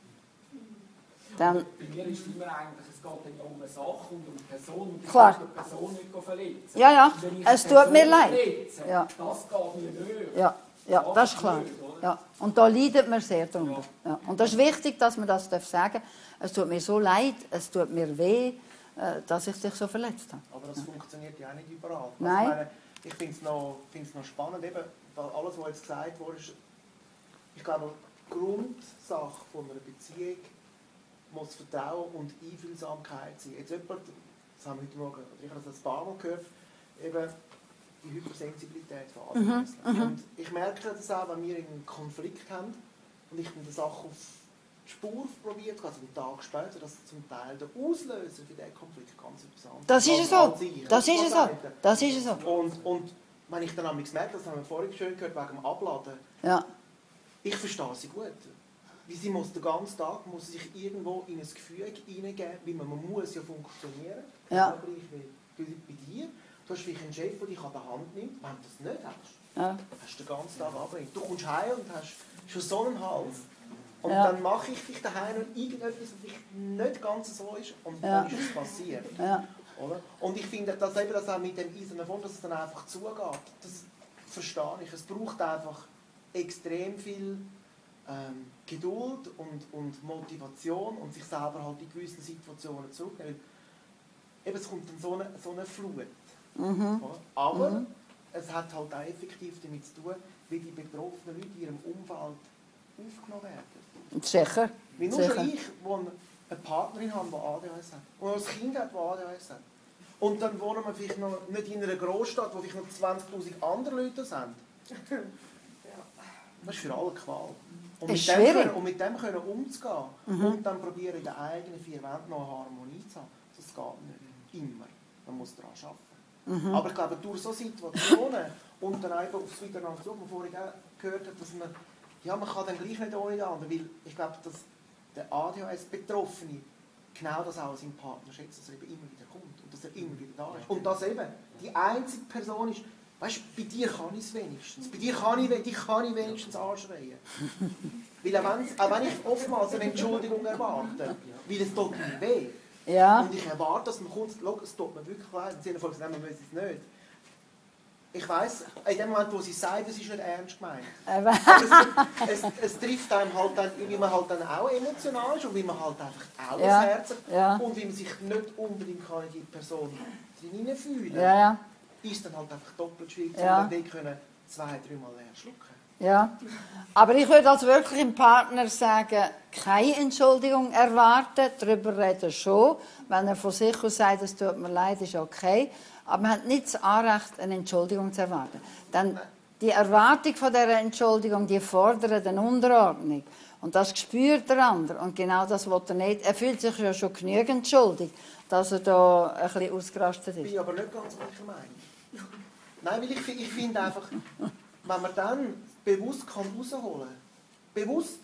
Dann, Bei mir ist es immer eigentlich, es geht dann um eine Sache und um eine Person und ich Klar. will die Person nicht verletzen. Ja, ja, Und wenn ich es eine tut mir Person leid. verletze, Ja. Das geht mir nicht. ja, ja, das ist klar. Ja. Und da leidet man sehr darunter. Ja. Und das ist wichtig, dass man das sagen darf. Es tut mir so leid, es tut mir weh, äh, dass ich dich so verletzt habe. Aber das funktioniert ja auch nicht überall. Also Nein. Ich, meine, ich finde es noch, find's noch spannend, eben, weil alles, was jetzt gesagt wurde, ist, ich glaube, die Grundsache von einer Beziehung muss Vertrauen und Einfühlsamkeit sein. Jetzt jemand, das haben wir heute Morgen, oder ich habe das ein paar Mal gehört, eben die Hypersensibilität von A D H S. Mhm, mhm. Und ich merke das auch, wenn wir einen Konflikt haben und ich eine Sache auf die Spur probiert, also einen Tag später, dass zum Teil der Auslöser für diesen Konflikt ganz etwas anderes Das ist es so. als ich. Das ist es so. sagen. Das ist es so. Und, und wenn ich dann am merke, das haben wir vorhin schön gehört, wegen dem Abladen, Ja. ich verstehe sie gut. Wie sie muss den ganzen Tag muss sie sich irgendwo in ein Gefühl hineingeben, wie man, man muss ja funktionieren. Ja. Aber ich will, bei, bei dir, du hast vielleicht einen Chef, der dich an der Hand nimmt. Wenn du das nicht hast, Ja. hast du den ganzen Tag abgelenkt. Du kommst heim und hast schon so einen Hals. Und Ja. dann mache ich dich daheim noch irgendetwas, was vielleicht nicht ganz so ist. Und Ja. dann ist es passiert. Ja. Oder? Und ich finde, dass eben das auch mit dem eisernen Fond, dass es dann einfach zugeht, das verstehe ich. Es braucht einfach extrem viel ähm, Geduld und, und Motivation und sich selber halt in gewissen Situationen zurücknehmen. Eben, es kommt dann so eine, so eine Flut. Mhm. Oder? Aber Mhm. es hat halt auch effektiv damit zu tun, wie die betroffenen Leute in ihrem Umfeld aufgenommen werden. Sicher. Wie nur Sicher. schon ich, die eine Partnerin habe, die A D H S hat. Und ein Kind hat, das A D H S hat. Und dann wohnen wir vielleicht noch nicht in einer Großstadt, wo vielleicht noch zwanzigtausend andere Leute sind. Das ist für alle Qual. Und mit, Ist dem schwierig. können, und mit dem können umzugehen Mhm. und dann probieren, in den eigenen vier Wänden noch eine Harmonie zu haben, das geht nicht immer. Man muss daran arbeiten. Mhm. Aber ich glaube, durch solche Situationen und dann einfach aufs Miteinander zurück, wo vorhin auch gehört hat, dass man, ja, man kann dann gleich nicht ohne den anderen, weil ich glaube, dass der A D H S-Betroffene genau das auch an seinem Partner schätzt, dass er eben immer wieder kommt und dass er immer wieder da ist. Und dass eben die einzige Person ist, weißt du, bei dir kann ich es wenigstens. Bei dir kann ich, dich kann ich wenigstens anschreien. Weil auch wenn, auch wenn ich oftmals eine Entschuldigung erwarte, weil es tut mir weh. Ja. Und ich erwarte, dass man kommt, schau, es tut mir wirklich leid. Im Sinne von, nein, wir müssen es nicht. Ich weiss, in dem Moment, wo sie sagt, es ist nicht ernst gemeint. Aber Aber es, es, es trifft einem halt dann, wie man halt dann auch emotional ist und wie man halt einfach auch Ja. das Herz hat Ja. und wie man sich nicht unbedingt kann in die Person hineinfühlen kann. Ja, ja. Ist dann halt einfach doppelt schwierig, Ja. um dann können zwei, dreimal leer schlucken. Ja, aber ich würde also wirklich im Partner sagen, keine Entschuldigung erwarten, darüber reden schon. Wenn er von sich aus sagt, es tut mir leid, ist okay. Aber man hat nicht das Anrecht, eine Entschuldigung zu erwarten. Denn die Erwartung von dieser Entschuldigung, die fordert eine Unterordnung. Und das spürt der andere. Und genau das will er nicht. Er fühlt sich ja schon genügend schuldig, dass er da ein bisschen ausgerastet Ich ist. bin aber nicht ganz gleicher Meinung. Nein, weil ich, ich finde einfach, wenn man dann bewusst kann rausholen kann, bewusst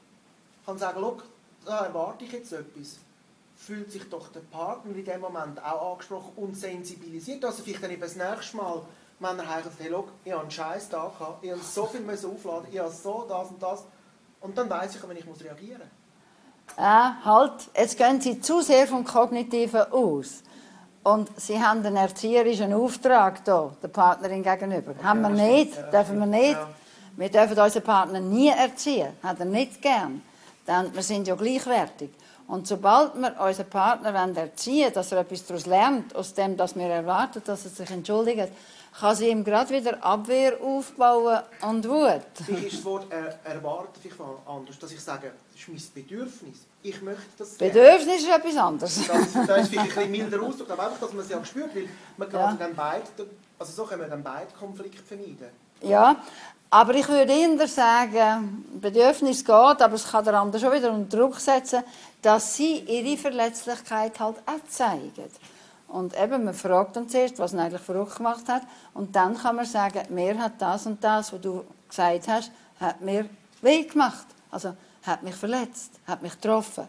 kann sagen, schau, da erwarte ich jetzt etwas, fühlt sich doch der Partner in dem Moment auch angesprochen und sensibilisiert, dass er vielleicht dann eben das nächste Mal, wenn er heißt, hey, schau, ich habe einen scheiß Tag gehabt, ich habe so viel aufladen, ich habe so das und das, und dann weiss ich, wenn ich muss reagieren muss. Ja, halt, jetzt gehen Sie zu sehr vom Kognitiven aus. Und Sie haben einen erzieherischen Auftrag hier, der Partnerin gegenüber. Okay, haben wir ja, nicht, stimmt. Ja, dürfen wir nicht. Ja. Wir dürfen unseren Partner nie erziehen, hat er nicht gern. Denn wir sind ja gleichwertig. Und sobald wir unseren Partner erziehen wollen, dass er etwas daraus lernt, aus dem, dass wir erwarten, dass er sich entschuldigt, kann sie ihm gerade wieder Abwehr aufbauen und Wut. Vielleicht ist das Wort er, erwarten vielleicht anders, dass ich sage, das ist mein Bedürfnis. Ich möchte das Bedürfnis ist etwas anderes. Das, das ist vielleicht ein bisschen milder Ausdruck, aber einfach, dass man es ja spürt, weil man kann Ja. dann beide, also so können wir dann beide Konflikte vermeiden. Ja, aber ich würde eher sagen, Bedürfnis geht, aber es kann der andere schon wieder unter Druck setzen, dass sie ihre Verletzlichkeit halt auch zeigen. Und eben, man fragt dann zuerst, was er eigentlich verrückt gemacht hat. Und dann kann man sagen, mir hat das und das, was du gesagt hast, hat mir weh gemacht. Also, hat mich verletzt, hat mich getroffen.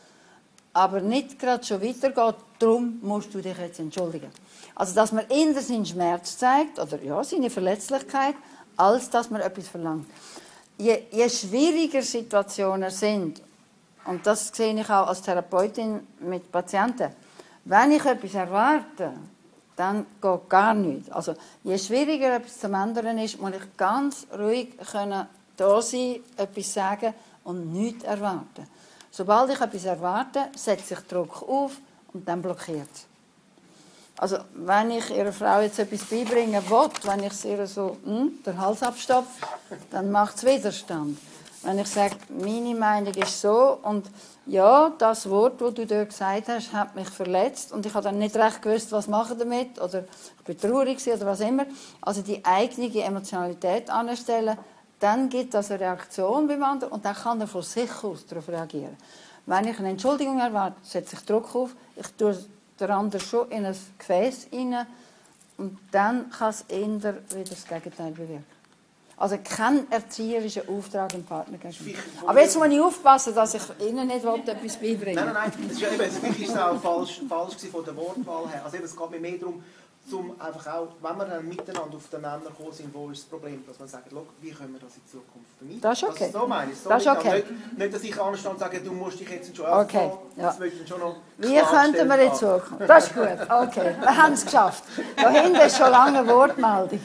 Aber nicht gerade schon weitergeht, darum musst du dich jetzt entschuldigen. Also, dass man eher seinen Schmerz zeigt, oder ja, seine Verletzlichkeit, als dass man etwas verlangt. Je, je schwieriger Situationen sind, und das sehe ich auch als Therapeutin mit Patienten, wenn ich etwas erwarte, dann geht gar nichts. Also, je schwieriger etwas zu ändern ist, muss ich ganz ruhig können da sein, etwas sagen und nichts erwarten. Sobald ich etwas erwarte, setze ich Druck auf und dann blockiert es. Also, wenn ich ihrer Frau jetzt etwas beibringen will, wenn ich ihr so hm, den Hals abstopfe, dann macht es Widerstand. Wenn ich sage, meine Meinung ist so und ja, das Wort, das du dort gesagt hast, hat mich verletzt und ich habe dann nicht recht gewusst, was machen damit oder ich bin traurig oder was immer. Also die eigene Emotionalität anstellen, dann gibt es eine Reaktion beim anderen und dann kann er von sich aus darauf reagieren. Wenn ich eine Entschuldigung erwarte, setze ich Druck auf, ich tue den anderen schon in ein Gefäß rein und dann kann es eher wieder das Gegenteil bewirken. Also kein erzieherischer Auftrag im Partner gegenüber. Aber jetzt muss ich aufpassen, dass ich Ihnen nicht etwas beibringen will. Nein, nein, nein, das ist ja eben, vielleicht ist es auch falsch, falsch gewesen von der Wortwahl her. Also eben, es geht mir mehr darum, zum einfach auch, wenn wir dann miteinander auf den Nenner gekommen sind, wo ist das Problem, dass man sagt, wie können wir das in Zukunft vermeiden? Das ist okay. Also so meine ich. So das ist okay. Nicht, nicht, dass ich anstehe und sage, du musst dich jetzt schon okay. Ja. Das möchte ich schon noch Wie könnten wir in Zukunft? Das ist gut. Okay, wir haben es geschafft. Da hinten ist schon lange eine Wortmeldung.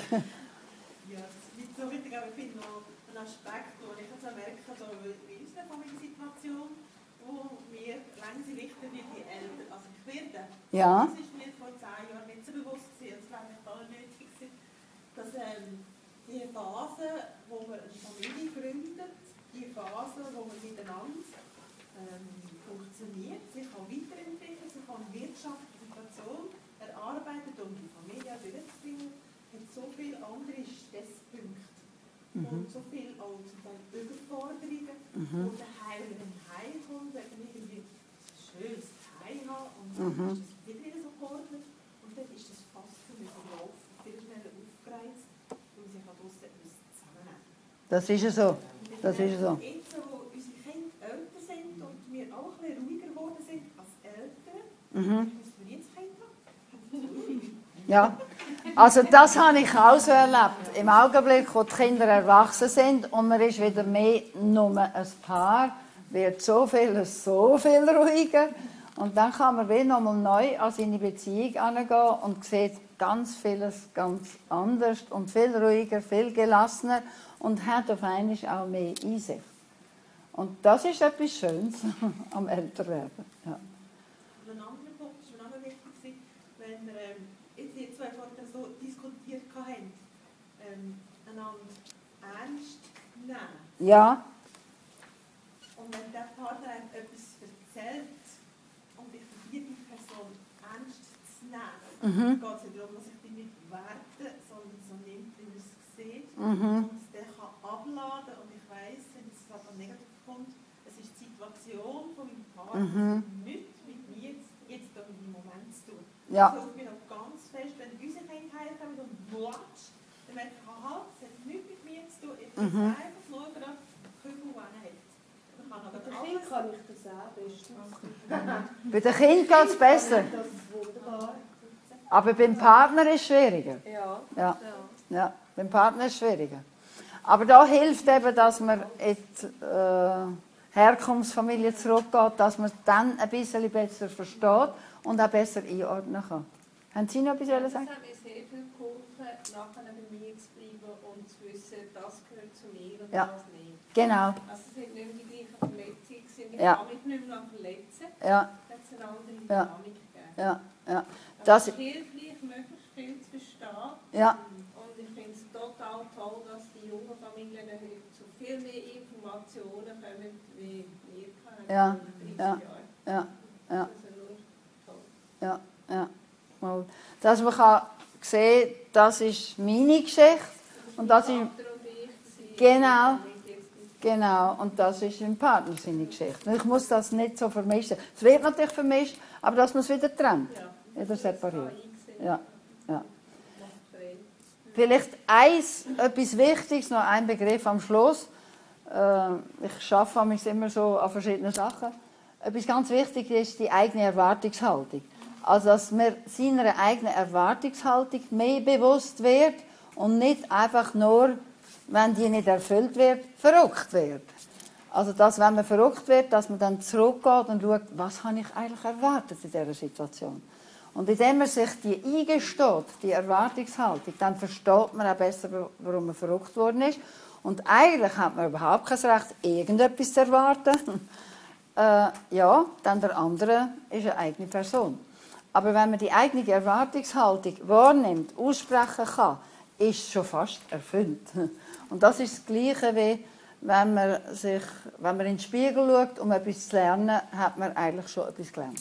So richtig, aber ich finde noch einen Aspekt, den ich jetzt auch merke, so in unserer Familiensituation, wo wir langsam richten wie die Eltern, also ich werde. Ja. Das ist mir vor zehn Jahren nicht so bewusst gewesen, es war eigentlich gar nicht nötig gewesen, dass geschaffte Situation erarbeitet, um die Familie durchzubringen, hat so viele andere Stresspunkte Mhm. und so viele auch zum Teil Überforderungen. Mhm. Und daheim, wenn man heimkommt, wenn man irgendwie ein schönes Heim hat und Mhm. dann ist das wieder so geordnet und dann ist das fast so mit dem Lauf viel schneller aufgereizt und sich an draussen etwas zusammennehmen. Das ist ja so. Das ist so. Jetzt, wo unsere Kinder älter sind und wir auch ein bisschen ruhiger geworden sind als Eltern, Mhm. müssen wir jetzt Kinder haben. Ja, also das habe ich auch so erlebt. Im Augenblick, wo die Kinder erwachsen sind und man ist wieder mehr nur ein Paar, wird so vieles so viel ruhiger. Und dann kann man wieder nochmal neu an seine Beziehung herangehen und sieht ganz vieles ganz anders und viel ruhiger, viel gelassener und hat auf einmal auch mehr Einsicht. Und das ist etwas Schönes am Älterwerden. Ja. Und ein anderer Punkt ist mir auch noch wichtig, wenn wir ähm, jetzt die zwei vorher so diskutiert haben, ähm, einander ernst nehmen. Ja. Und wenn der Partner einem etwas erzählt und ich verbiete die Person ernst zu nehmen, Mhm. geht es nicht darum, dass ich die nicht werte, sondern so nimmt, wie man es sieht. Mhm. Und der kann abladen und ich weiss, wenn es gerade negativ kommt, es ist die Situation von meinem Partner, Mhm. nichts mit mir jetzt da in dem Moment zu tun. Ja. Das hilft mir noch ganz fest, wenn unsere Kinder heimkommen und watsch, dann merke ich, aha, es hat nichts mit mir zu tun, ich bin Mhm. einfach nur gerade Kübel, die er hat. Ich kann aber Bei den alles... Kindern kann ich das auch bestens. Bei den Kindern geht es besser. Das ist wunderbar. Aber beim Partner ist es schwieriger. Ja. Ja. Ja, beim Partner ist es schwieriger. Aber da hilft eben, dass man in die äh, Herkunftsfamilie zurückgeht, dass man dann ein bisschen besser versteht und auch besser einordnen kann. Haben Sie noch etwas Ja, zu das sagen? hat mir sehr viel geholfen, nachher bei mir zu bleiben und zu wissen, das gehört zu mir und Ja. das nicht. Genau. Also es sind nicht mehr die gleichen Verletzungen, gewesen. ich Ja. kann mich nicht mehr verletzen, Ja, da hat es eine andere Ja. Dynamik gegeben. ja, ja. Aber Das, es ist hilfreich, möglichst viel zu verstehen. ja, Und ich finde es total toll, dass die jungen Familien heute zu viel mehr Informationen kommen, wie wir können. Ja, in ja. dreißig Jahren. ja, ja, Das ist nur toll. ja, ja. Mal. Dass man kann sehen, das ist meine Geschichte und das ist... Vater und ich sind Genau. nicht jetzt- Genau, und das ist im Partner seine Geschichte. Ich muss das nicht so vermischen. Es wird natürlich vermischt, aber dass man es wieder trennt, Ja. wieder separiert. Eingesehen. Ja, ja. Macht frei. Vielleicht eins, etwas Wichtiges, noch ein Begriff am Schluss. Äh, ich arbeite mich immer so an verschiedenen Sachen. Etwas ganz wichtig ist die eigene Erwartungshaltung. Also, dass man seiner eigenen Erwartungshaltung mehr bewusst wird und nicht einfach nur, wenn die nicht erfüllt wird, verrückt wird. Also, dass, wenn man verrückt wird, dass man dann zurückgeht und schaut, was habe ich eigentlich erwartet in dieser Situation. Und indem man sich die eingesteht, die Erwartungshaltung, dann versteht man auch besser, warum man verrückt worden ist. Und eigentlich hat man überhaupt kein Recht, irgendetwas zu erwarten. äh, ja, dann der andere ist eine eigene Person. Aber wenn man die eigene Erwartungshaltung wahrnimmt, aussprechen kann, ist es schon fast erfüllt. Und das ist das Gleiche, wie wenn man, sich, wenn man in den Spiegel schaut, um etwas zu lernen, hat man eigentlich schon etwas gelernt.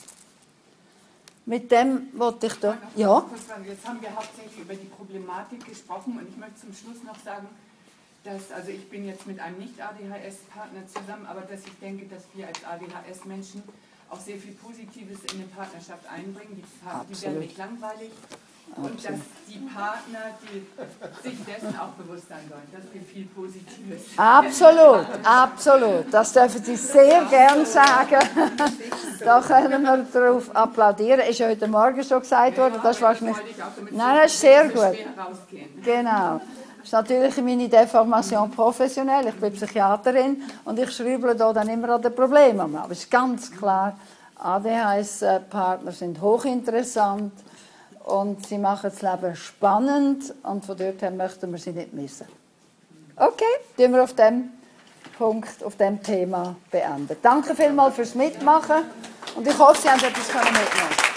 Mit dem wollte ich da... Ja? Jetzt haben wir hauptsächlich über die Problematik gesprochen und ich möchte zum Schluss noch sagen, dass, also ich bin jetzt mit einem Nicht-A D H S-Partner zusammen, aber dass ich denke, dass wir als A D H S-Menschen auch sehr viel Positives in eine Partnerschaft einbringen. Die, Partner, die werden nicht langweilig. Und dass die Partner, die sich dessen auch bewusst sein sollen, dass wir viel Positives. Absolut, absolut. Das dürfen Sie sehr gern sagen. Da können wir darauf applaudieren. Ist ja heute Morgen schon gesagt worden. Das ist wahrscheinlich... Nein, das ist sehr gut. Genau. Das ist natürlich meine Deformation professionell. Ich bin Psychiaterin und ich schreibe da dann immer an den Problemen. Aber es ist ganz klar, A D H S-Partner sind hochinteressant. Und sie machen das Leben spannend und von dort her möchten wir sie nicht missen. Okay, tun wir auf dem Punkt, auf dem Thema beenden. Danke vielmals fürs Mitmachen und ich hoffe, Sie haben etwas mitnehmen können.